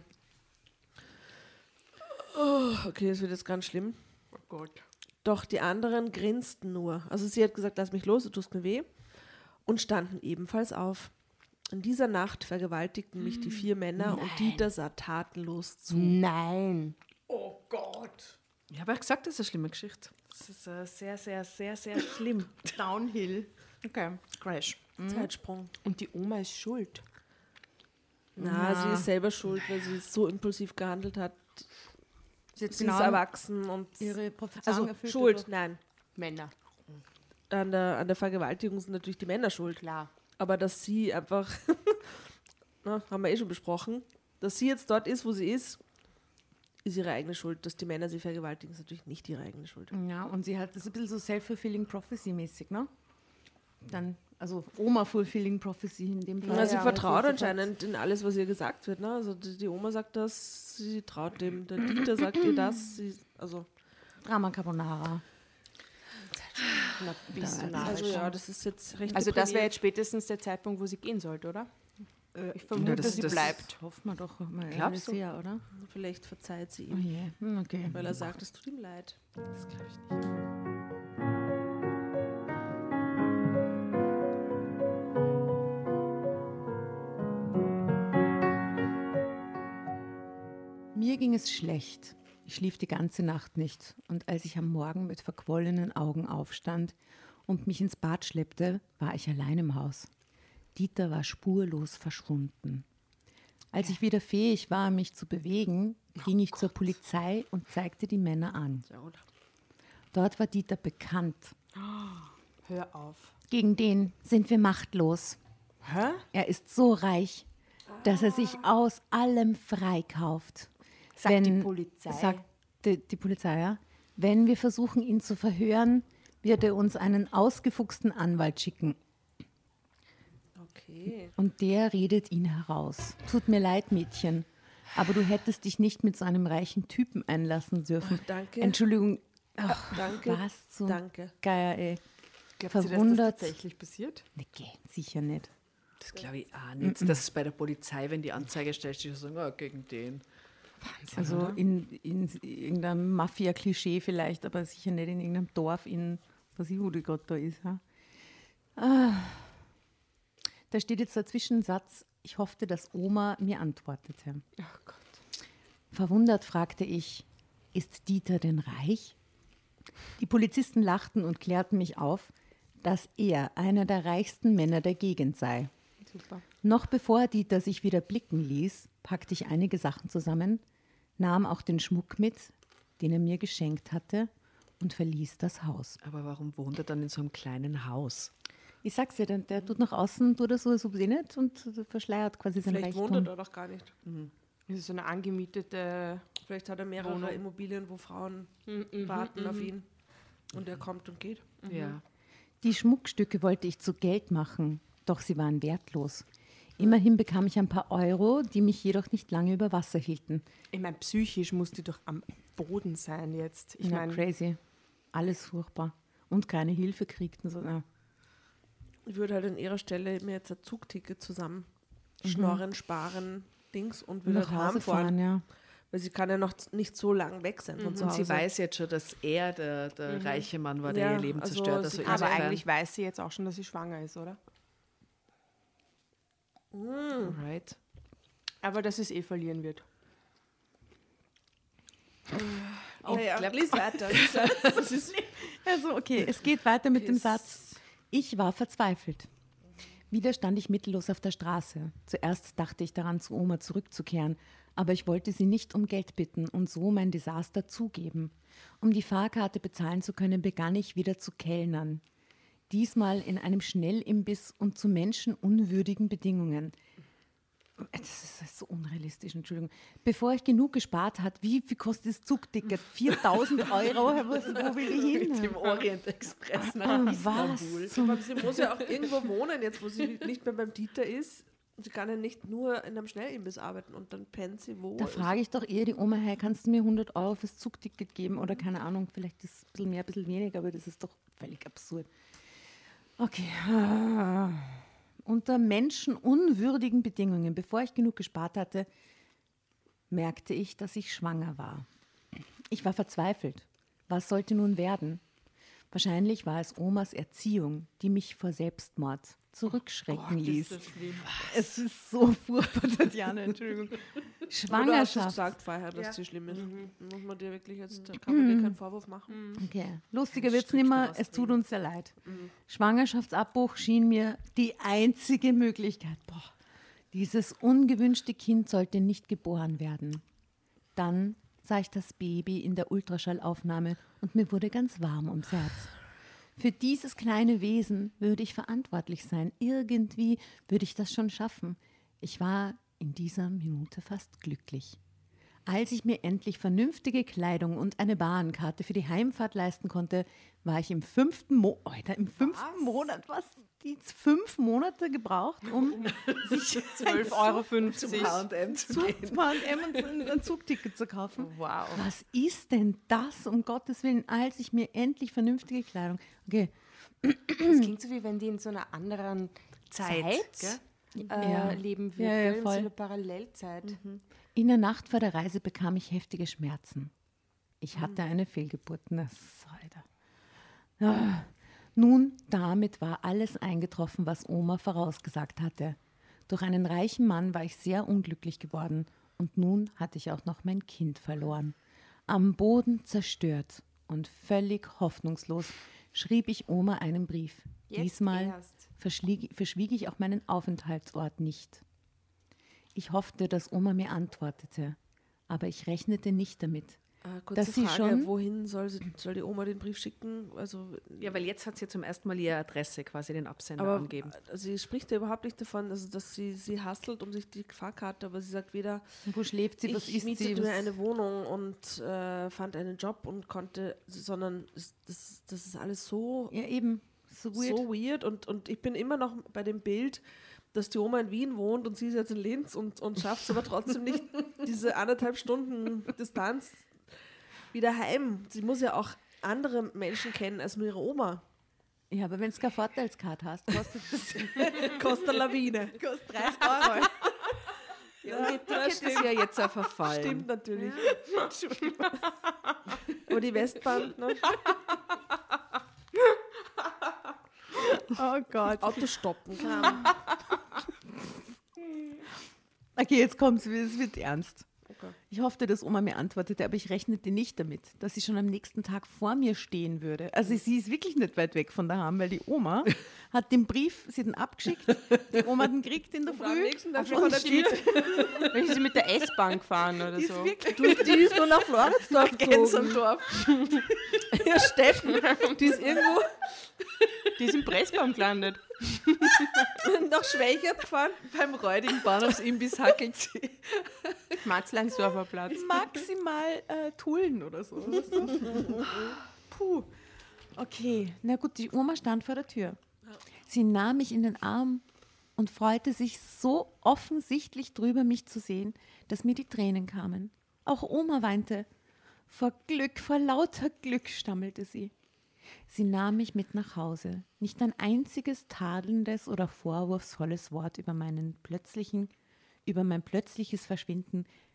Oh, okay, das wird jetzt ganz schlimm. Oh Gott. Doch die anderen grinsten nur. Also sie hat gesagt, lass mich los, du tust mir weh. Und standen ebenfalls auf. In dieser Nacht vergewaltigten mich die vier Männer und Dieter sah tatenlos zu. Nein. Ich habe ja gesagt, das ist eine schlimme Geschichte. Das ist äh, sehr, sehr, sehr, sehr schlimm. Downhill. Okay, Crash. Zeitsprung. Und die Oma ist schuld. Na, Ja. sie ist selber schuld, weil sie so impulsiv gehandelt hat. Sie hat Sie genau ist erwachsen und ihre Prophezeiung also erfüllt. schuld, oder? nein. Männer. An der, an der Vergewaltigung sind natürlich die Männer schuld. Klar. Aber dass sie einfach, na, haben wir eh schon besprochen, dass sie jetzt dort ist, wo sie ist, ist ihre eigene Schuld. Dass die Männer sie vergewaltigen, ist natürlich nicht ihre eigene Schuld. Ja, und sie hat das ist ein bisschen so self-fulfilling prophecy-mäßig, ne? Dann, also Oma-fulfilling prophecy in dem Fall. Na, sie Ja, vertraut also anscheinend in alles, was ihr gesagt wird. Ne? Also die, die Oma sagt das, sie traut dem, der Dieter sagt ihr das. Sie, also, Drama Carbonara. Na, bist du Da- narrisch. also ja, das ist jetzt recht Also das wäre deprimiert. jetzt spätestens der Zeitpunkt, wo sie gehen sollte, oder? Ich vermute, Ja, das- sie das- bleibt. Hoffen wir doch mal Glaubst du? sehr, oder? Vielleicht verzeiht sie Oh ihm, je, hm, okay. weil er sagt, es tut ihm leid. Das glaube ich nicht. Mir ging es schlecht. Ich schlief die ganze Nacht nicht. Und als ich am Morgen mit verquollenen Augen aufstand und mich ins Bad schleppte, war ich allein im Haus. Dieter war spurlos verschwunden. Als ich wieder fähig war, mich zu bewegen, ging ich zur Polizei und zeigte die Männer an. Dort war Dieter bekannt. Hör auf. Gegen den sind wir machtlos. Hä? Er ist so reich, dass er sich aus allem freikauft. Sagt die Polizei. Sagt die, die Polizei, ja. Wenn wir versuchen, ihn zu verhören, wird er uns einen ausgefuchsten Anwalt schicken. Okay. Und der redet ihn heraus. Tut mir leid, Mädchen, aber du hättest dich nicht mit so einem reichen Typen einlassen dürfen. Ach, danke. Entschuldigung. Ach, Danke. was zum Danke. Geier, ey. Glaubt ihr, dass das Verwundert. tatsächlich passiert? Nee, geh, sicher nicht. Das glaube ich auch nicht. Dass es bei der Polizei, wenn die Anzeige stellt, die sagen, ah, gegen den. Also in, in irgendeinem Mafia-Klischee vielleicht, aber sicher nicht in irgendeinem Dorf in, was ich, wo die gerade da ist. Ha? Ah. Da steht jetzt der Zwischensatz, ich hoffte, dass Oma mir antwortete. Ach Gott. Verwundert fragte ich, ist Dieter denn reich? Die Polizisten lachten und klärten mich auf, dass er einer der reichsten Männer der Gegend sei. Super. Noch bevor Dieter sich wieder blicken ließ, packte ich einige Sachen zusammen, nahm auch den Schmuck mit, den er mir geschenkt hatte, und verließ das Haus. Aber warum wohnt er dann in so einem kleinen Haus? Ich sag's dir, der, der tut nach außen, tut er so, so eh nicht und verschleiert quasi sein Vielleicht wohnt Reichtum. er dort auch gar nicht. Das ist so eine angemietete. Vielleicht hat er mehrere Wohnung. Immobilien, wo Frauen warten auf ihn. Und er kommt und geht. Ja. Die Schmuckstücke wollte ich zu Geld machen, doch sie waren wertlos. Immerhin bekam ich ein paar Euro, die mich jedoch nicht lange über Wasser hielten. Ich meine, psychisch muss die doch am Boden sein jetzt. Ich Ja, meine, crazy. Alles furchtbar. Und keine Hilfe kriegten. So, ja. Ich würde halt an ihrer Stelle mir jetzt ein Zugticket zusammen schnorren, sparen, Dings und würde Nach halt Hause heimfahren. fahren, ja. Weil sie kann ja noch nicht so lang weg sein von Und zu Hause. sie weiß jetzt schon, dass er der, der reiche Mann war, der Ja, ihr Leben also zerstört. sie Also kann- Aber insofern- eigentlich weiß sie jetzt auch schon, dass sie schwanger ist, oder? Alright. Aber dass es eh verlieren wird. Oh, ja, glaub- lies weiter. Lies weiter. Das ist Also, okay, es geht weiter mit dem Es- Satz. Ich war verzweifelt. Wieder stand ich mittellos auf der Straße. Zuerst dachte ich daran, zu Oma zurückzukehren, aber ich wollte sie nicht um Geld bitten und so mein Desaster zugeben. Um die Fahrkarte bezahlen zu können, begann ich wieder zu kellnern. Diesmal in einem Schnellimbiss und zu menschenunwürdigen Bedingungen. Das ist so unrealistisch, Entschuldigung. Bevor ich genug gespart hat, wie viel kostet das Zugticket? viertausend Euro? Was, wo will ich hin? Mit dem Orient Express nach Ah, Istanbul. was? Zum Aber sie muss ja auch irgendwo wohnen, jetzt wo sie nicht mehr beim Dieter ist. Sie kann ja nicht nur in einem Schnellimbiss arbeiten und dann pennt sie wo. Da frage ich doch eher die Oma, hey, kannst du mir hundert Euro fürs Zugticket geben? Oder keine Ahnung, vielleicht ist es ein bisschen mehr, ein bisschen weniger, aber das ist doch völlig absurd. Okay. Ah. Unter menschenunwürdigen Bedingungen, bevor ich genug gespart hatte, merkte ich, dass ich schwanger war. Ich war verzweifelt. Was sollte nun werden? Wahrscheinlich war es Omas Erziehung, die mich vor Selbstmord zurückschrecken ließ. Es ist so furchtbar, Tatjana, Entschuldigung. Aber du hast es Schwangerschaft. gesagt vorher, dass Ja. sie schlimm ist. Muss man dir wirklich jetzt, da kann man dir keinen Vorwurf machen. Okay, lustiger wird es nicht mehr, es tut uns sehr leid. Schwangerschaftsabbruch schien mir die einzige Möglichkeit. Boah, dieses ungewünschte Kind sollte nicht geboren werden. Dann sah ich das Baby in der Ultraschallaufnahme und mir wurde ganz warm ums Herz. Für dieses kleine Wesen würde ich verantwortlich sein. Irgendwie würde ich das schon schaffen. Ich war in dieser Minute fast glücklich. Als ich mir endlich vernünftige Kleidung und eine Bahnkarte für die Heimfahrt leisten konnte, war ich im fünften, Mo Alter, im fünften Monat, was? Die fünf Monate gebraucht, um sich zwölf Euro fünfzig. Zum H und M zu Zug, gehen. H und M und ein- ein Zugticket zu kaufen. Wow. Was ist denn das, um Gottes Willen, als ich mir endlich vernünftige Kleidung... Okay, Das klingt so, wie wenn die in so einer anderen Zeit, Zeit, gell? äh, Ja. leben würde, Ja, ja, gell? in so voll. einer Parallelzeit. in der Nacht vor der Reise bekam ich heftige Schmerzen. Ich hatte eine Fehlgeburt. Na, so, Alter. Ah. Nun, damit war alles eingetroffen, was Oma vorausgesagt hatte. Durch einen reichen Mann war ich sehr unglücklich geworden und nun hatte ich auch noch mein Kind verloren. Am Boden zerstört und völlig hoffnungslos schrieb ich Oma einen Brief. Jetzt Diesmal erst. verschwieg, verschwieg ich auch meinen Aufenthaltsort nicht. Ich hoffte, dass Oma mir antwortete, aber ich rechnete nicht damit. Äh, kurze Dass sie Frage, schon- wohin soll, sie, soll die Oma den Brief schicken? Also, Ja, weil jetzt hat sie zum ersten Mal ihre Adresse, quasi den Absender aber angeben. äh, sie spricht ja überhaupt nicht davon, also, dass sie, sie hustelt um sich die Fahrkarte, aber sie sagt weder, Wo schläft sie, was ich isst sie? mietete Was mir eine Wohnung und äh, fand einen Job und konnte, sondern es- das, das ist alles so ja, eben. So weird. so weird und, und ich bin immer noch bei dem Bild, dass die Oma in Wien wohnt und sie ist jetzt in Linz und, und schafft es aber trotzdem nicht, diese anderthalb Stunden Distanz wieder heim. Sie muss ja auch andere Menschen kennen als nur ihre Oma. Ja, aber wenn du keine Vorteilskarte hast, kostet das Kostet eine Lawine. kostet dreißig Euro. Ja, und das ist ja jetzt ein Verfall. Stimmt natürlich. Aber die Westbahn, ne? Oh Gott. Auto stoppen kann. Okay, jetzt kommt's, es wird ernst. Okay. Ich hoffte, dass Oma mir antwortete, aber ich rechnete nicht damit, dass sie schon am nächsten Tag vor mir stehen würde. Also sie ist wirklich nicht weit weg von daheim, weil die Oma hat den Brief, sie hat ihn abgeschickt, die Oma hat ihn gekriegt in der Und am Früh. nächsten Tag und schon von der steht- Wenn sie mit der S-Bahn gefahren oder Die ist so. wirklich Du, die ist nur nach Floridsdorf gezogen. Gensendorf. Ja, Steffen. Die ist irgendwo Die ist im Pressbaum gelandet. nach Schwächert gefahren. Beim räudigen Bahnhofsimbiss hackelt sie. Matzleinsdorfer Platz. maximal äh, Tullen oder so. Weißt du? Puh. Okay, na gut, die Oma stand vor der Tür. Sie nahm mich in den Arm und freute sich so offensichtlich drüber, mich zu sehen, dass mir die Tränen kamen. Auch Oma weinte. Vor Glück, vor lauter Glück, stammelte sie. Sie nahm mich mit nach Hause. Nicht ein einziges tadelndes oder vorwurfsvolles Wort über meinen plötzlichen, über mein plötzliches Verschwinden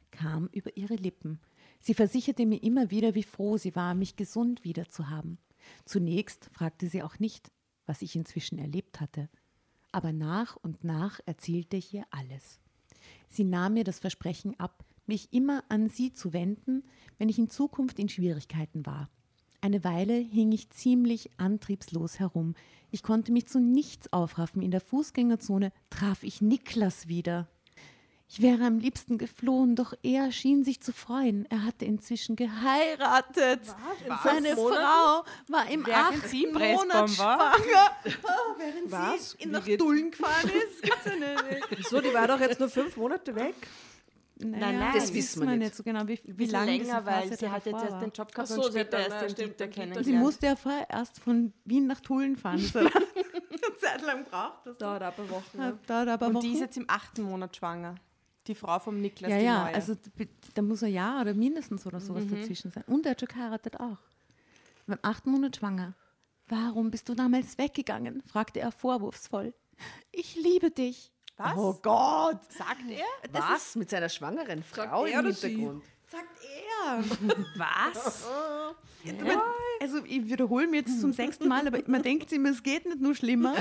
kam über ihre Lippen. Sie versicherte mir immer wieder, wie froh sie war, mich gesund wieder zu haben. Zunächst fragte sie auch nicht, was ich inzwischen erlebt hatte. Aber nach und nach erzählte ich ihr alles. Sie nahm mir das Versprechen ab, mich immer an sie zu wenden, wenn ich in Zukunft in Schwierigkeiten war. Eine Weile hing ich ziemlich antriebslos herum. Ich konnte mich zu nichts aufraffen. In der Fußgängerzone traf ich Niklas wieder. Ich wäre am liebsten geflohen, doch er schien sich zu freuen. Er hatte inzwischen geheiratet. Was? Seine Monate? Frau war im Während sie achten Pressbomb Monat war? schwanger. Oh, während Was? sie in Wie nach geht's? Dullen gefahren ist. Gibt's ja nicht. Wieso, die war doch jetzt nur fünf Monate weg. Naja, nein, das das wissen wir nicht so genau, wie, wie Bisschen lange diese länger, weil Phase sie hat jetzt davor erst war. den Job gehabt Ach und so, sie hat später dann- erst ja, den stimmt, Dieter den Dieter Sie kennengelernt. musste ja vorher erst von Wien nach Tulln fahren. Das hat eine Zeit lang braucht das. Dauert ein paar Wochen. Ja. Hat dauert aber Und Wochen. die ist jetzt im achten Monat schwanger. Die Frau vom Niklas, Ja, die ja, neue. also d- da muss ein Jahr oder mindestens oder sowas dazwischen sein. Und er hat schon geheiratet auch. Beim achten Monat schwanger. Warum bist du damals weggegangen? Fragte er vorwurfsvoll. Ich liebe dich. Was? Oh Gott, Sagt er? Was? Mit seiner schwangeren Frau er im oder sie? Hintergrund? sagt er. Was? Ja. Also ich wiederhole mir jetzt zum sechsten Mal, aber man denkt immer, es geht nicht nur schlimmer.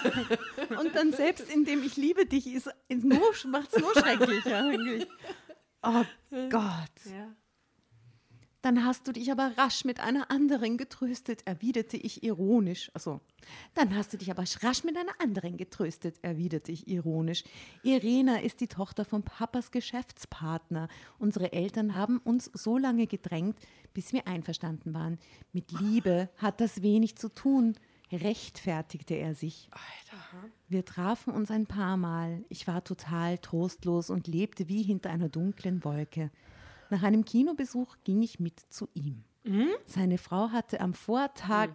Und dann selbst indem ich liebe dich, ist ist nur, macht es nur schrecklicher eigentlich. Oh Gott. Ja. Dann hast du dich aber rasch mit einer anderen getröstet, erwiderte ich ironisch. Also, dann hast du dich aber rasch mit einer anderen getröstet, erwiderte ich ironisch. Irena ist die Tochter von Papas Geschäftspartner. Unsere Eltern haben uns so lange gedrängt, bis wir einverstanden waren. Mit Liebe hat das wenig zu tun, rechtfertigte er sich. Wir trafen uns ein paar Mal. Ich war total trostlos und lebte wie hinter einer dunklen Wolke. Nach einem Kinobesuch ging ich mit zu ihm. Seine Frau hatte am Vortag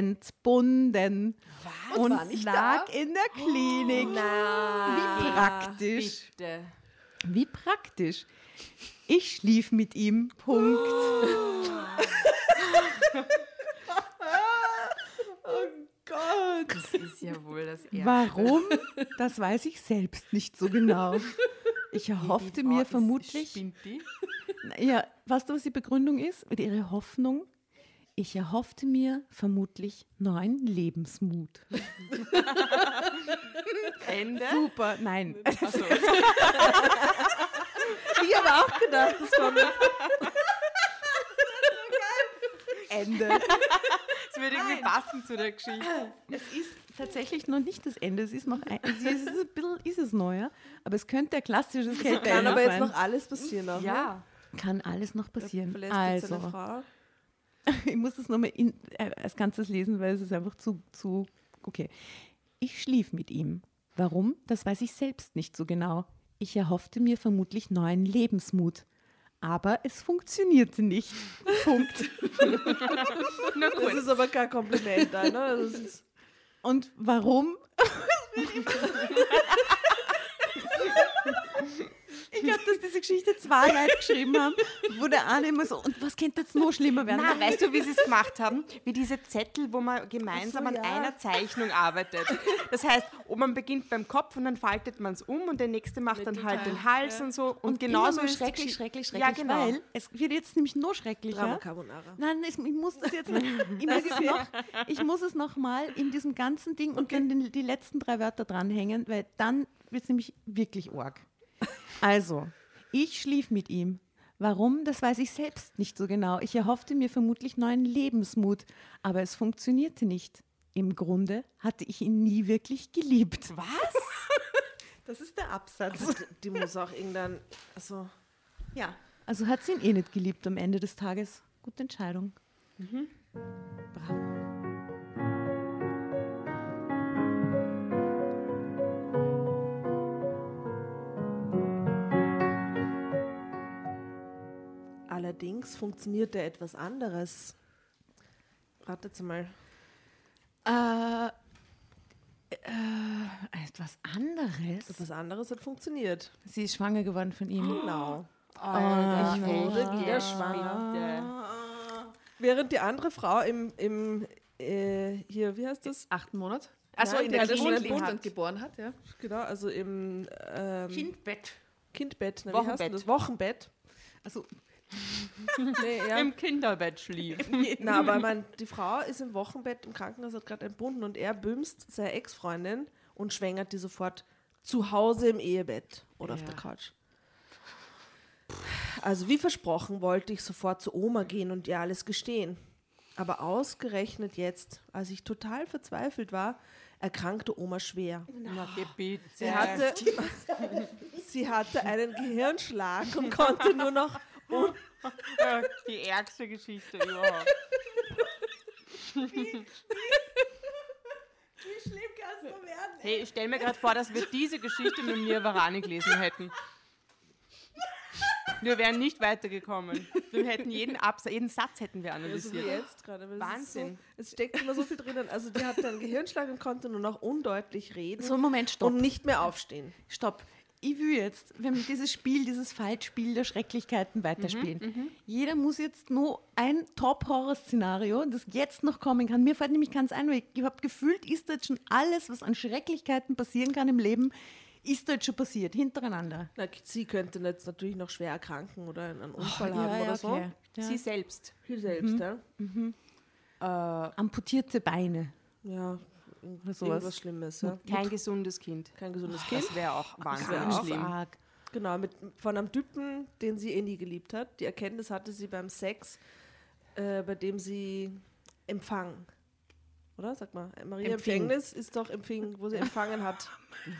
entbunden und War nicht lag in der Klinik. Wie praktisch. Bitte. Wie praktisch. Ich schlief mit ihm. Punkt. Gott. Das ist ja wohl das Erste. Warum? Das weiß ich selbst nicht so genau. Ich erhoffte mir vermutlich, Spinnt die? ja, weißt du, was die Begründung ist? Oder ihre Hoffnung? Ich erhoffte mir vermutlich neuen Lebensmut. Ende? Super, nein. Ich habe auch gedacht, das kommt jetzt. Ende. Das würde irgendwie passen zu der Geschichte. Es ist tatsächlich noch nicht das Ende. Es ist noch ein, es ist ein bisschen ist es neuer, aber es könnte ein klassisches Kann Kälteende aber jetzt sein. noch alles passieren. Auch, ne? Ja. Kann alles noch passieren. Verlässt jetzt seine Also, Frau. ich muss es nochmal in, äh, als Ganzes lesen, weil es ist einfach zu, zu, okay. Ich schlief mit ihm. Warum? Das weiß ich selbst nicht so genau. Ich erhoffte mir vermutlich neuen Lebensmut. Aber es funktionierte nicht. Punkt. Das ist aber kein Kompliment, da, ne? Das ist Und warum? Ich glaube, dass diese Geschichte zwei Leute geschrieben haben, wo der eine immer so, und was könnte jetzt noch schlimmer werden? Na, weißt du, wie sie es gemacht haben? Wie diese Zettel, wo man gemeinsam Ach so, an ja. einer Zeichnung arbeitet. Das heißt, man beginnt beim Kopf und dann faltet man es um und der nächste macht dann halt den Hals und so. Und, Und genauso immer ist so die schrecklich, Geschichte- schrecklich, schrecklich, Ja, genau. weil es wird jetzt nämlich noch schrecklicher. Drama Carbonara. Nein, es, ich muss das jetzt noch, ich muss es noch, ich muss es noch mal in diesem ganzen Ding und dann den, die letzten drei Wörter dranhängen, weil dann wird es nämlich wirklich arg. Also, ich schlief mit ihm. Warum, das weiß ich selbst nicht so genau. Ich erhoffte mir vermutlich neuen Lebensmut, aber es funktionierte nicht. Im Grunde hatte ich ihn nie wirklich geliebt. Was? Das ist der Absatz. Die, die muss auch irgendwann. Also, Ja. Also hat sie ihn eh nicht geliebt am Ende des Tages. Gute Entscheidung. Bravo. allerdings funktionierte etwas anderes. Ratet mal. Äh, äh, etwas anderes. Etwas anderes hat funktioniert. Sie ist schwanger geworden von ihm. Genau. Alter, ich wurde wieder schwanger. Während die andere Frau im, im äh, hier, wie heißt das? Achten Monat? Achso, Nein, in die der hat schon Klinik ein wohnt Kind. und geboren hat, ja. Genau, also im ähm, Kindbett. Kindbett, ne, wie heißt denn Wochenbett. das? Wochenbett. Also, Nee, ja. Im Kinderbett schlief. Na, aber mein, die Frau ist im Wochenbett im Krankenhaus, hat gerade entbunden und er bümst seine Ex-Freundin und schwängert die sofort zu Hause im Ehebett oder auf Ja. der Couch. Also wie versprochen wollte ich sofort zu Oma gehen und ihr alles gestehen. Aber ausgerechnet jetzt, als ich total verzweifelt war, erkrankte Oma schwer. Na, Gebiet. Sie hatte, sie hatte einen Gehirnschlag und konnte nur noch un- Die ärgste Geschichte überhaupt. Wie schlimm kann es nur werden? Hey, ich stell mir gerade vor, dass wir diese Geschichte mit mir Varani gelesen hätten. Wir wären nicht weitergekommen. Wir hätten jeden Absatz, jeden Satz hätten wir So wie analysiert. jetzt gerade. weil es Wahnsinn. Ist so, es steckt immer so viel drinnen. Also die hatte einen Gehirnschlag und konnte nur noch undeutlich reden so, Moment, stopp. und nicht mehr aufstehen. Stopp. Ich will jetzt, wenn wir dieses Spiel, dieses Falschspiel der Schrecklichkeiten weiterspielen. Jeder muss jetzt nur ein Top-Horror-Szenario, das jetzt noch kommen kann. Mir fällt nämlich ganz ein, weil ich habe gefühlt, ist da jetzt schon alles, was an Schrecklichkeiten passieren kann im Leben, ist da jetzt schon passiert, hintereinander. Na, sie könnte jetzt natürlich noch schwer erkranken oder einen Unfall Ja, haben ja, oder okay. Ja. Sie selbst. so. Sie selbst, ja. Amputierte Beine. Ja, Oder sowas. irgendwas Schlimmes. Ja. Kein gesundes Kind. Kein gesundes Kind. Das wäre auch wär wahnsinnig auch schlimm. Arg. Genau, mit, von einem Typen, den sie eh nie geliebt hat. Die Erkenntnis hatte sie beim Sex, äh, bei dem sie Empfang. Oder? Sag mal, Maria Empfing. Empfängnis ist doch Empfing, wo sie empfangen hat.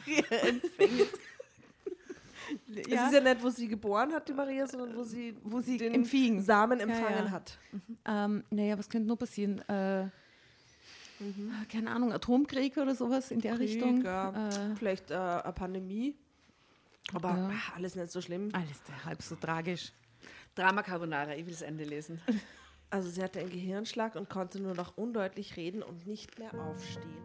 Es ist ja nicht, wo sie geboren hat, die Maria, sondern wo sie, Wo sie den empfing. Samen Ja, empfangen ja. hat. Ähm, naja, was könnte nur passieren? Äh, Keine Ahnung, Atomkrieg oder sowas in der Krieg, Richtung. ja. Äh, Vielleicht äh, eine Pandemie. Aber Ja. ach, alles nicht so schlimm. alles halb so tragisch. Drama Carbonara, ich will das Ende lesen. Also sie hatte einen Gehirnschlag und konnte nur noch undeutlich reden und nicht mehr aufstehen.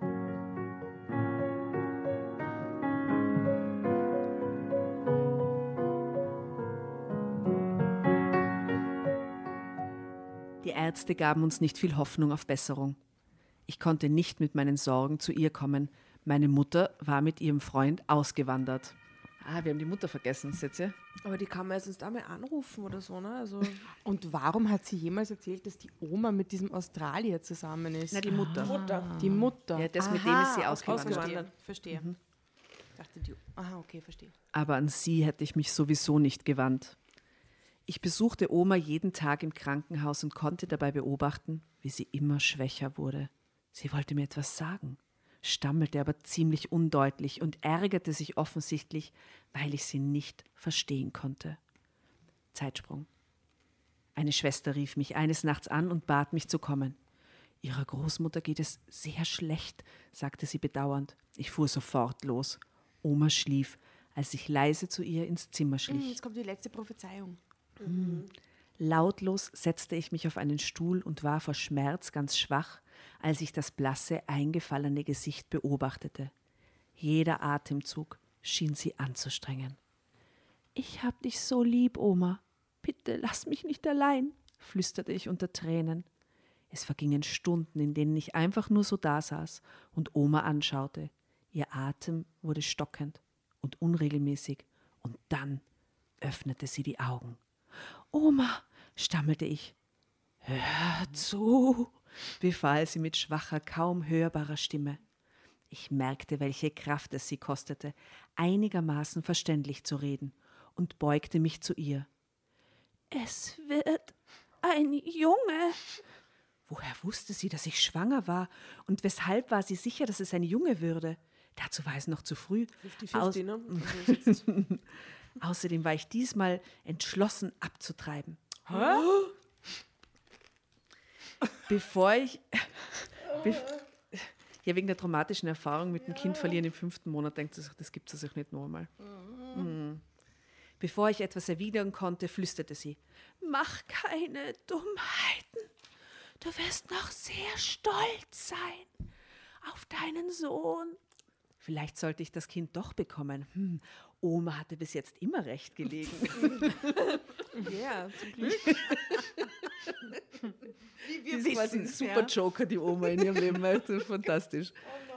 Die Ärzte gaben uns nicht viel Hoffnung auf Besserung. Ich konnte nicht mit meinen Sorgen zu ihr kommen. Meine Mutter war mit ihrem Freund ausgewandert. Ah, wir haben die Mutter vergessen, seht ihr? Aber die kann man jetzt nicht einmal anrufen oder so, ne? Also Und warum hat sie jemals erzählt, dass die Oma mit diesem Australier zusammen ist? Na, die Mutter. Mutter. Die Mutter. Ja, das mit dem ist sie Aha, ausgewandert. Verstehe. verstehe. Ich dachte, die. Aha, okay, verstehe. Aber an sie hätte ich mich sowieso nicht gewandt. Ich besuchte Oma jeden Tag im Krankenhaus und konnte dabei beobachten, wie sie immer schwächer wurde. Sie wollte mir etwas sagen, stammelte aber ziemlich undeutlich und ärgerte sich offensichtlich, weil ich sie nicht verstehen konnte. Zeitsprung. Eine Schwester rief mich eines Nachts an und bat mich zu kommen. Ihrer Großmutter geht es sehr schlecht, sagte sie bedauernd. Ich fuhr sofort los. Oma schlief, als ich leise zu ihr ins Zimmer schlich. Jetzt kommt die letzte Prophezeiung. Lautlos setzte ich mich auf einen Stuhl und war vor Schmerz ganz schwach, als ich das blasse, eingefallene Gesicht beobachtete. Jeder Atemzug schien sie anzustrengen. »Ich hab dich so lieb, Oma. Bitte lass mich nicht allein«, flüsterte ich unter Tränen. Es vergingen Stunden, in denen ich einfach nur so dasaß und Oma anschaute. Ihr Atem wurde stockend und unregelmäßig, und dann öffnete sie die Augen. »Oma«, stammelte ich. »Hör zu«, befahl sie mit schwacher, kaum hörbarer Stimme. Ich merkte, welche Kraft es sie kostete, einigermaßen verständlich zu reden, und beugte mich zu ihr. »Es wird ein Junge.« Woher wusste sie, dass ich schwanger war, und weshalb war sie sicher, dass es ein Junge würde? Dazu war es noch zu früh. fünfzig Aus- fünfzig, ne? Also jetzt- Außerdem war ich diesmal entschlossen abzutreiben. Bevor ich... Bef ja, wegen der traumatischen Erfahrung mit dem Kind verlieren im fünften Monat denkt sie sich, das gibt es sich nicht noch einmal. Mhm. Bevor ich etwas erwidern konnte, flüsterte sie, »Mach keine Dummheiten. Du wirst noch sehr stolz sein auf deinen Sohn.« Vielleicht sollte ich das Kind doch bekommen. Hm, Oma hatte bis jetzt immer recht gelegen. Ja, zum Glück. Die ist quasi ein super Joker, die Oma in ihrem Leben. Das ist fantastisch.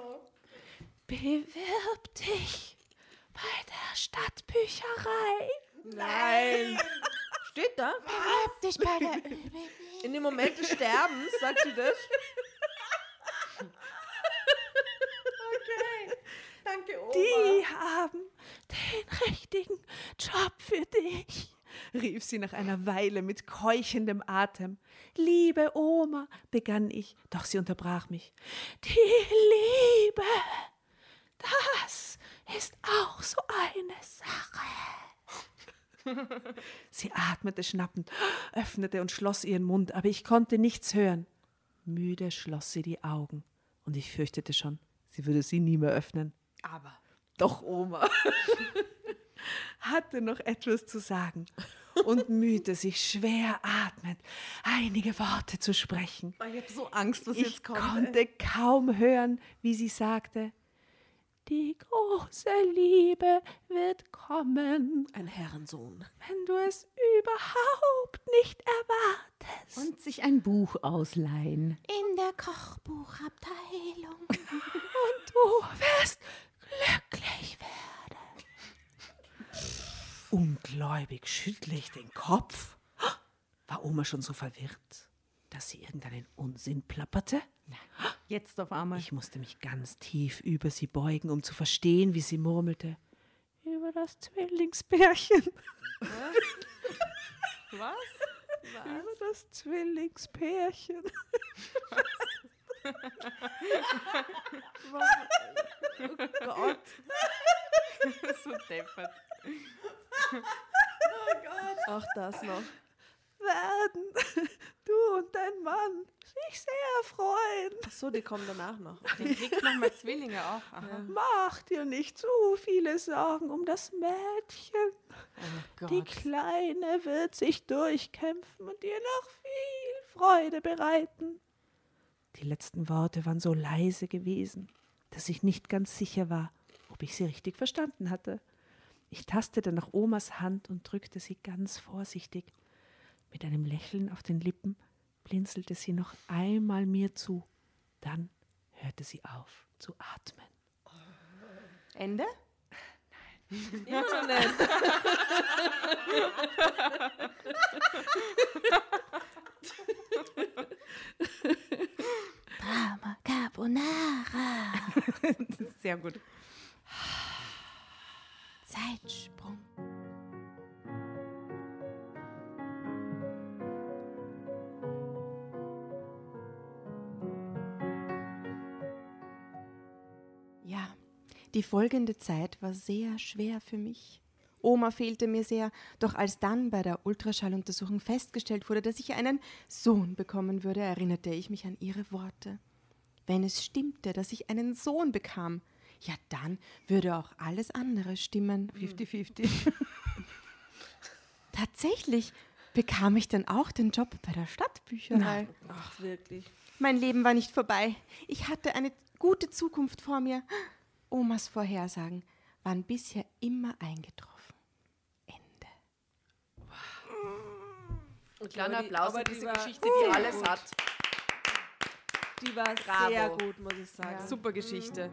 Bewirb dich bei der Stadtbücherei. Nein! Steht da? Hab dich bei der In dem Moment des Sterbens sagt sie das. Danke, Oma. Die haben den richtigen Job für dich, rief sie nach einer Weile mit keuchendem Atem. Liebe Oma, begann ich, doch sie unterbrach mich. Die Liebe, das ist auch so eine Sache. Sie atmete schnappend, öffnete und schloss ihren Mund, aber ich konnte nichts hören. Müde schloss sie die Augen und ich fürchtete schon, sie würde sie nie mehr öffnen. Aber. Doch Oma hatte noch etwas zu sagen und mühte sich schwer atmend, einige Worte zu sprechen. Ich habe so Angst, was Ich jetzt kommt. konnte kaum hören, wie sie sagte, die große Liebe wird kommen, Ein Herrensohn. wenn du es überhaupt nicht erwartest. Und sich ein Buch ausleihen. In der Kochbuchabteilung. Und du wirst glücklich werden. Ungläubig schüttle ich den Kopf. War Oma schon so verwirrt, dass sie irgendeinen Unsinn plapperte? Jetzt auf einmal. Ich musste mich ganz tief über sie beugen, um zu verstehen, wie sie murmelte. Über das Zwillingspärchen. Was? Über das Zwillingspärchen. Gott. So deppert. Auch das noch. Werden du und dein Mann sich sehr freuen. Ach so, die kommen danach noch. Der kriegt nochmal Zwillinge auch. Aha. Mach dir nicht zu viele Sorgen um das Mädchen. Oh Die Gott. Kleine wird sich durchkämpfen und dir noch viel Freude bereiten. Die letzten Worte waren so leise gewesen, dass ich nicht ganz sicher war, ob ich sie richtig verstanden hatte. Ich tastete nach Omas Hand und drückte sie ganz vorsichtig. Mit einem Lächeln auf den Lippen blinzelte sie noch einmal mir zu. Dann hörte sie auf zu atmen. Ende? Immer noch nicht. Drama Carbonara. Sehr gut. Zeitsprung. Ja, die folgende Zeit war sehr schwer für mich. Oma fehlte mir sehr, doch als dann bei der Ultraschalluntersuchung festgestellt wurde, dass ich einen Sohn bekommen würde, erinnerte ich mich an ihre Worte. Wenn es stimmte, dass ich einen Sohn bekam, ja dann würde auch alles andere stimmen. fünfzig fünfzig. Tatsächlich bekam ich dann auch den Job bei der Stadtbücherei. Ach, wirklich. Mein Leben war nicht vorbei. Ich hatte eine gute Zukunft vor mir. Omas Vorhersagen waren bisher immer eingetroffen. Ende. Ein Kleiner Applaus für diese Geschichte, die die alles hat. Die war Bravo. sehr gut, muss ich sagen. Super Geschichte.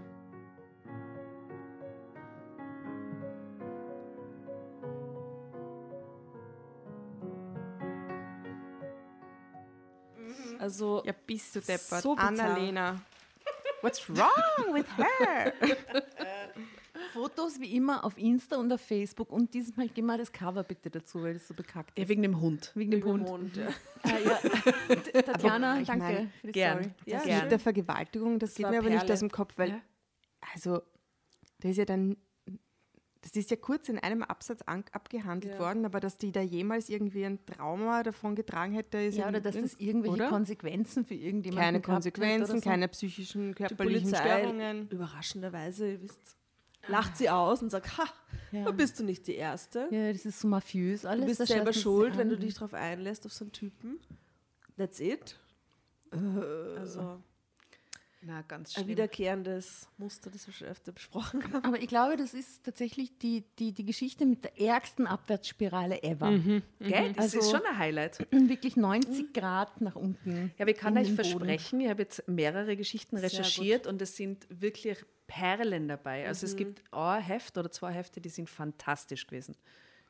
Also, Ja, bist du deppert. So bizarr. Annalena. What's wrong with her? Fotos wie immer auf Insta und auf Facebook. Und dieses Mal gib mal das Cover bitte dazu, weil das so bekackt Ja, ist. wegen dem Hund. Wegen dem Hund. Hund. Ja. Ah, ja. Tatjana, ich danke mein, für die gern. Story. Ja, Das schön. mit der Vergewaltigung, das, geht war mir aber nicht Perle. aus dem Kopf, weil, Ja. also, da ist ja dann, das ist ja kurz in einem Absatz an, abgehandelt Ja. worden, aber dass die da jemals irgendwie ein Trauma davon getragen hätte, ist Ja, oder dass das irgendwelche oder? Konsequenzen für irgendjemanden keine gehabt hat Konsequenzen, oder so. keine psychischen, Die körperlichen Polizei, Störungen. überraschenderweise, ihr wisst, lacht sie aus und sagt, ha, Ja. da bist du nicht die Erste. Ja, das ist so mafiös alles. Du bist das selber scheißen sie schuld, wenn du an. dich darauf einlässt, auf so einen Typen. That's it. Also Na, ganz ein schlimm. wiederkehrendes Muster, das wir schon öfter besprochen haben. Aber ich glaube, das ist tatsächlich die, die, die Geschichte mit der ärgsten Abwärtsspirale ever. Gell? Das Also- ist schon ein Highlight. Wirklich neunzig Grad nach unten. Ja, aber ich kann in euch den Boden. versprechen, ich habe jetzt mehrere Geschichten recherchiert und es sind wirklich Perlen dabei. Also es gibt ein Heft oder zwei Hefte, die sind fantastisch gewesen.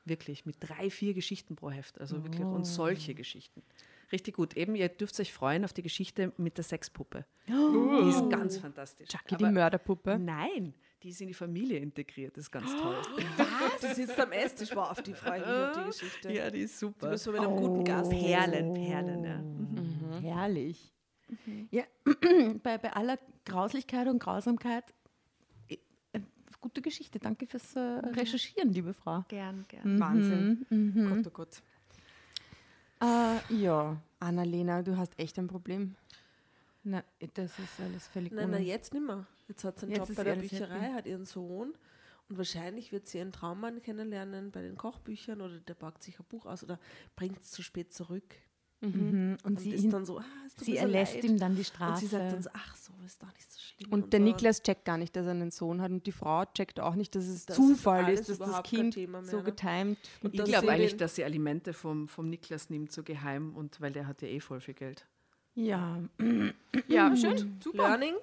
wirklich, mit drei, vier Geschichten pro Heft, also wirklich und solche Geschichten. Richtig gut. Eben, ihr dürft euch freuen auf die Geschichte mit der Sexpuppe. Oh. Die ist ganz fantastisch. Jackie, die Mörderpuppe? Nein, die ist in die Familie integriert. Das ist ganz toll. Was? Du sitzt am Esstisch, wow, auf die freue ich mich auf die Geschichte. Ja, die ist super. Die müssen wir mit einem guten Gast lesen. Perlen, Perlen, ja. Mhm. Mhm. Herrlich. Mhm. Ja, bei, bei aller Grauslichkeit und Grausamkeit, äh, gute Geschichte. Danke fürs äh, Recherchieren, liebe Frau. Gern, gern. Mhm. Wahnsinn. Mhm. Gott, oh Gott. Äh, ja. Annalena, du hast echt ein Problem. Na, das ist alles völlig Nein, ohne. nein, jetzt nicht mehr. Jetzt hat sie einen Jetzt Job ist bei der alles Bücherei, happy. hat ihren Sohn und wahrscheinlich wird sie ihren Traummann kennenlernen bei den Kochbüchern oder der packt sich ein Buch aus oder bringt es zu spät zurück. Mhm. Und, Und sie, ist dann so, ah, es tut sie mir so erlässt leid. ihm dann die Strafe. Und sie sagt dann so, ach so, ist doch nicht so schlimm. Und der so. Niklas checkt gar nicht, dass er einen Sohn hat und die Frau checkt auch nicht, dass es Das Zufall ist ist, dass das überhaupt kein Kind Thema mehr, so ne? getimt. Und Ich dass glaube sie eigentlich, den- dass sie Alimente vom, vom Niklas nimmt, so geheim, und weil der hat ja eh voll viel Geld. Ja. Ja, schön, super. Learning.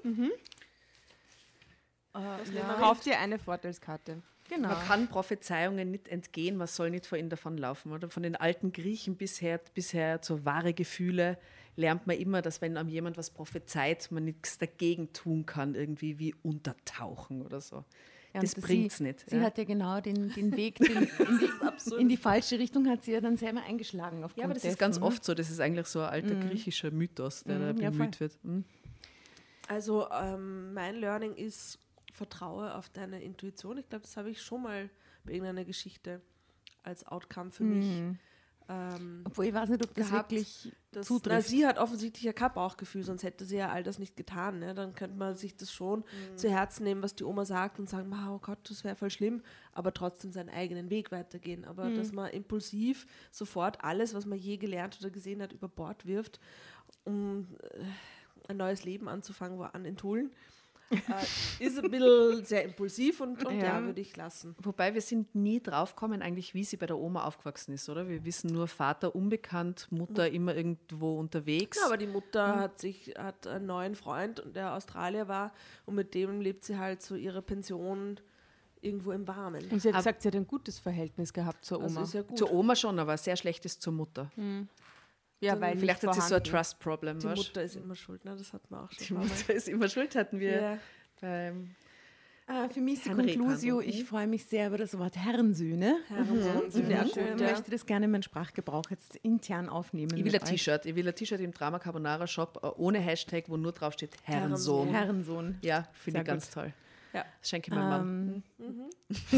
Äh, nehmen wir Kauf dir eine Vorteilskarte. genau. Man kann Prophezeiungen nicht entgehen, man soll nicht vor ihnen davonlaufen. Oder? Von den alten Griechen bisher, bisher zu wahre Gefühle lernt man immer, dass wenn einem jemand was prophezeit, man nichts dagegen tun kann, irgendwie wie untertauchen oder so. Ja, das und bringt's sie, nicht. Sie ja. hat ja genau den, den Weg den, in, die, in die falsche Richtung hat sie ja dann selber eingeschlagen. ja, aber das ist ganz oft so. Das ist eigentlich so ein alter griechischer Mythos, der da Mm, ja, bemüht wird. Mm. Also ähm, mein Learning ist, vertraue auf deine Intuition. Ich glaube, das habe ich schon mal bei irgendeiner Geschichte als Outcome für mich ähm, Obwohl ich weiß nicht, ob das gehabt. wirklich Das, zutrifft. na, sie hat offensichtlich ja kein Bauchgefühl, sonst hätte sie ja all das nicht getan. Ne? Dann könnte man sich das schon zu Herzen nehmen, was die Oma sagt und sagen, oh Gott, das wäre voll schlimm, aber trotzdem seinen eigenen Weg weitergehen. Aber Mhm. dass man impulsiv sofort alles, was man je gelernt oder gesehen hat, über Bord wirft, um äh, ein neues Leben anzufangen, wo an in Tulln, äh, ist ein bisschen sehr impulsiv und, und ja, Ja. würde ich lassen. Wobei wir sind nie draufgekommen, eigentlich, wie sie bei der Oma aufgewachsen ist, oder? Wir wissen nur, Vater unbekannt, Mutter immer irgendwo unterwegs. Ja, aber die Mutter hat sich hat einen neuen Freund, und der Australier war, und mit dem lebt sie halt so ihre Pension irgendwo im Warmen. Und sie hat Aber- gesagt, sie hat ein gutes Verhältnis gehabt zur Also Oma. ist ja gut. Zur Oma schon, aber sehr schlechtes zur Mutter. ja, weil Vielleicht nicht hat sie so ein vorhanden. Trust-Problem. Die weißt? Mutter ist immer schuld, ne? Das hatten wir auch schon. Die ein paar Mal. Mutter ist immer schuld, hatten wir Ja. beim Äh, für mich ist die Herrn Conclusio, Rebhandel. ich freue mich sehr über das Wort Herrensöhne. Herrensohn, Ich sehr möchte, gut, ja. möchte das gerne in meinen Sprachgebrauch jetzt intern aufnehmen. Ich will mit ein euch. T-Shirt. Ich will ein T-Shirt im Drama Carbonara Shop äh, ohne Hashtag, wo nur drauf steht Herrensohn. Herrensohn. Ja, finde Sehr ich ganz gut. toll. Ja. Das schenke ich meinem Mann. Ähm,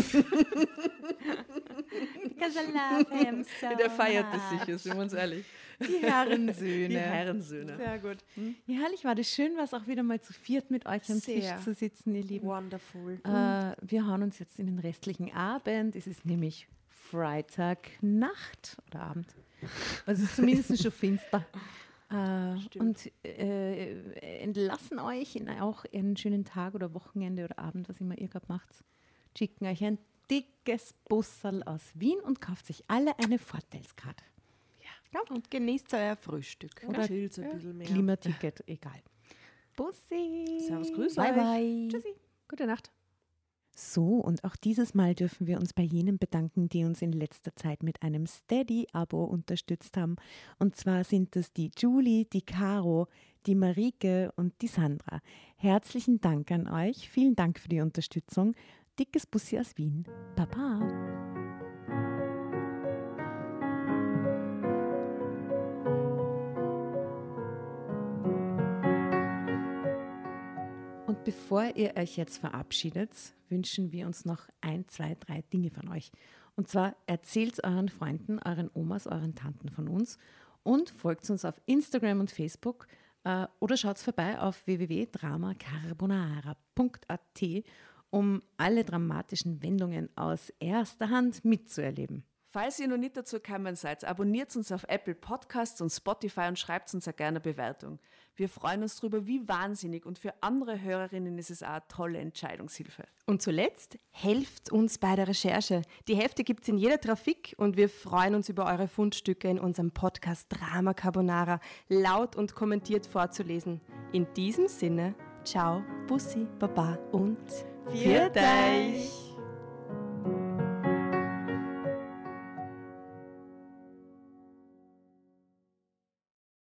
Because I love him so Der feiert das much. sicher, sind wir uns ehrlich. Die Herrensöhne. Die Herrensöhne. Sehr gut. Ja, herrlich war das schön, war es auch wieder mal zu viert mit euch am Sehr. Tisch zu sitzen, ihr Lieben. Wonderful. Äh, wir hauen uns jetzt in den restlichen Abend. Es ist nämlich Freitagnacht oder Abend. Also es ist zumindest schon finster. Äh, und äh, entlassen euch in auch einen schönen Tag oder Wochenende oder Abend, was immer ihr gerade macht. Schicken euch ein dickes Busserl aus Wien und kauft sich alle eine Vorteilskarte. Ja, und genießt euer Frühstück. Oder chillt ein bisschen mehr. Klimaticket, egal. Bussi. Servus, grüß bye euch. Bye. Tschüssi. Gute Nacht. So, und auch dieses Mal dürfen wir uns bei jenen bedanken, die uns in letzter Zeit mit einem Steady-Abo unterstützt haben. Und zwar sind das die Julie, die Caro, die Marike und die Sandra. Herzlichen Dank an euch. Vielen Dank für die Unterstützung. Dickes Bussi aus Wien. Baba. Und bevor ihr euch jetzt verabschiedet, wünschen wir uns noch ein, zwei, drei Dinge von euch. Und zwar erzählt es euren Freunden, euren Omas, euren Tanten von uns und folgt uns auf Instagram und Facebook äh, oder schaut vorbei auf w w w punkt drama carbonara punkt a t, um alle dramatischen Wendungen aus erster Hand mitzuerleben. Falls ihr noch nicht dazu gekommen seid, abonniert uns auf Apple Podcasts und Spotify und schreibt uns auch gerne eine Bewertung. Wir freuen uns darüber wie wahnsinnig und für andere Hörerinnen ist es auch eine tolle Entscheidungshilfe. Und zuletzt, helft uns bei der Recherche. Die Hefte gibt es in jeder Trafik und wir freuen uns über eure Fundstücke in unserem Podcast Drama Carbonara laut und kommentiert vorzulesen. In diesem Sinne, ciao, Bussi, Baba und Viert euch!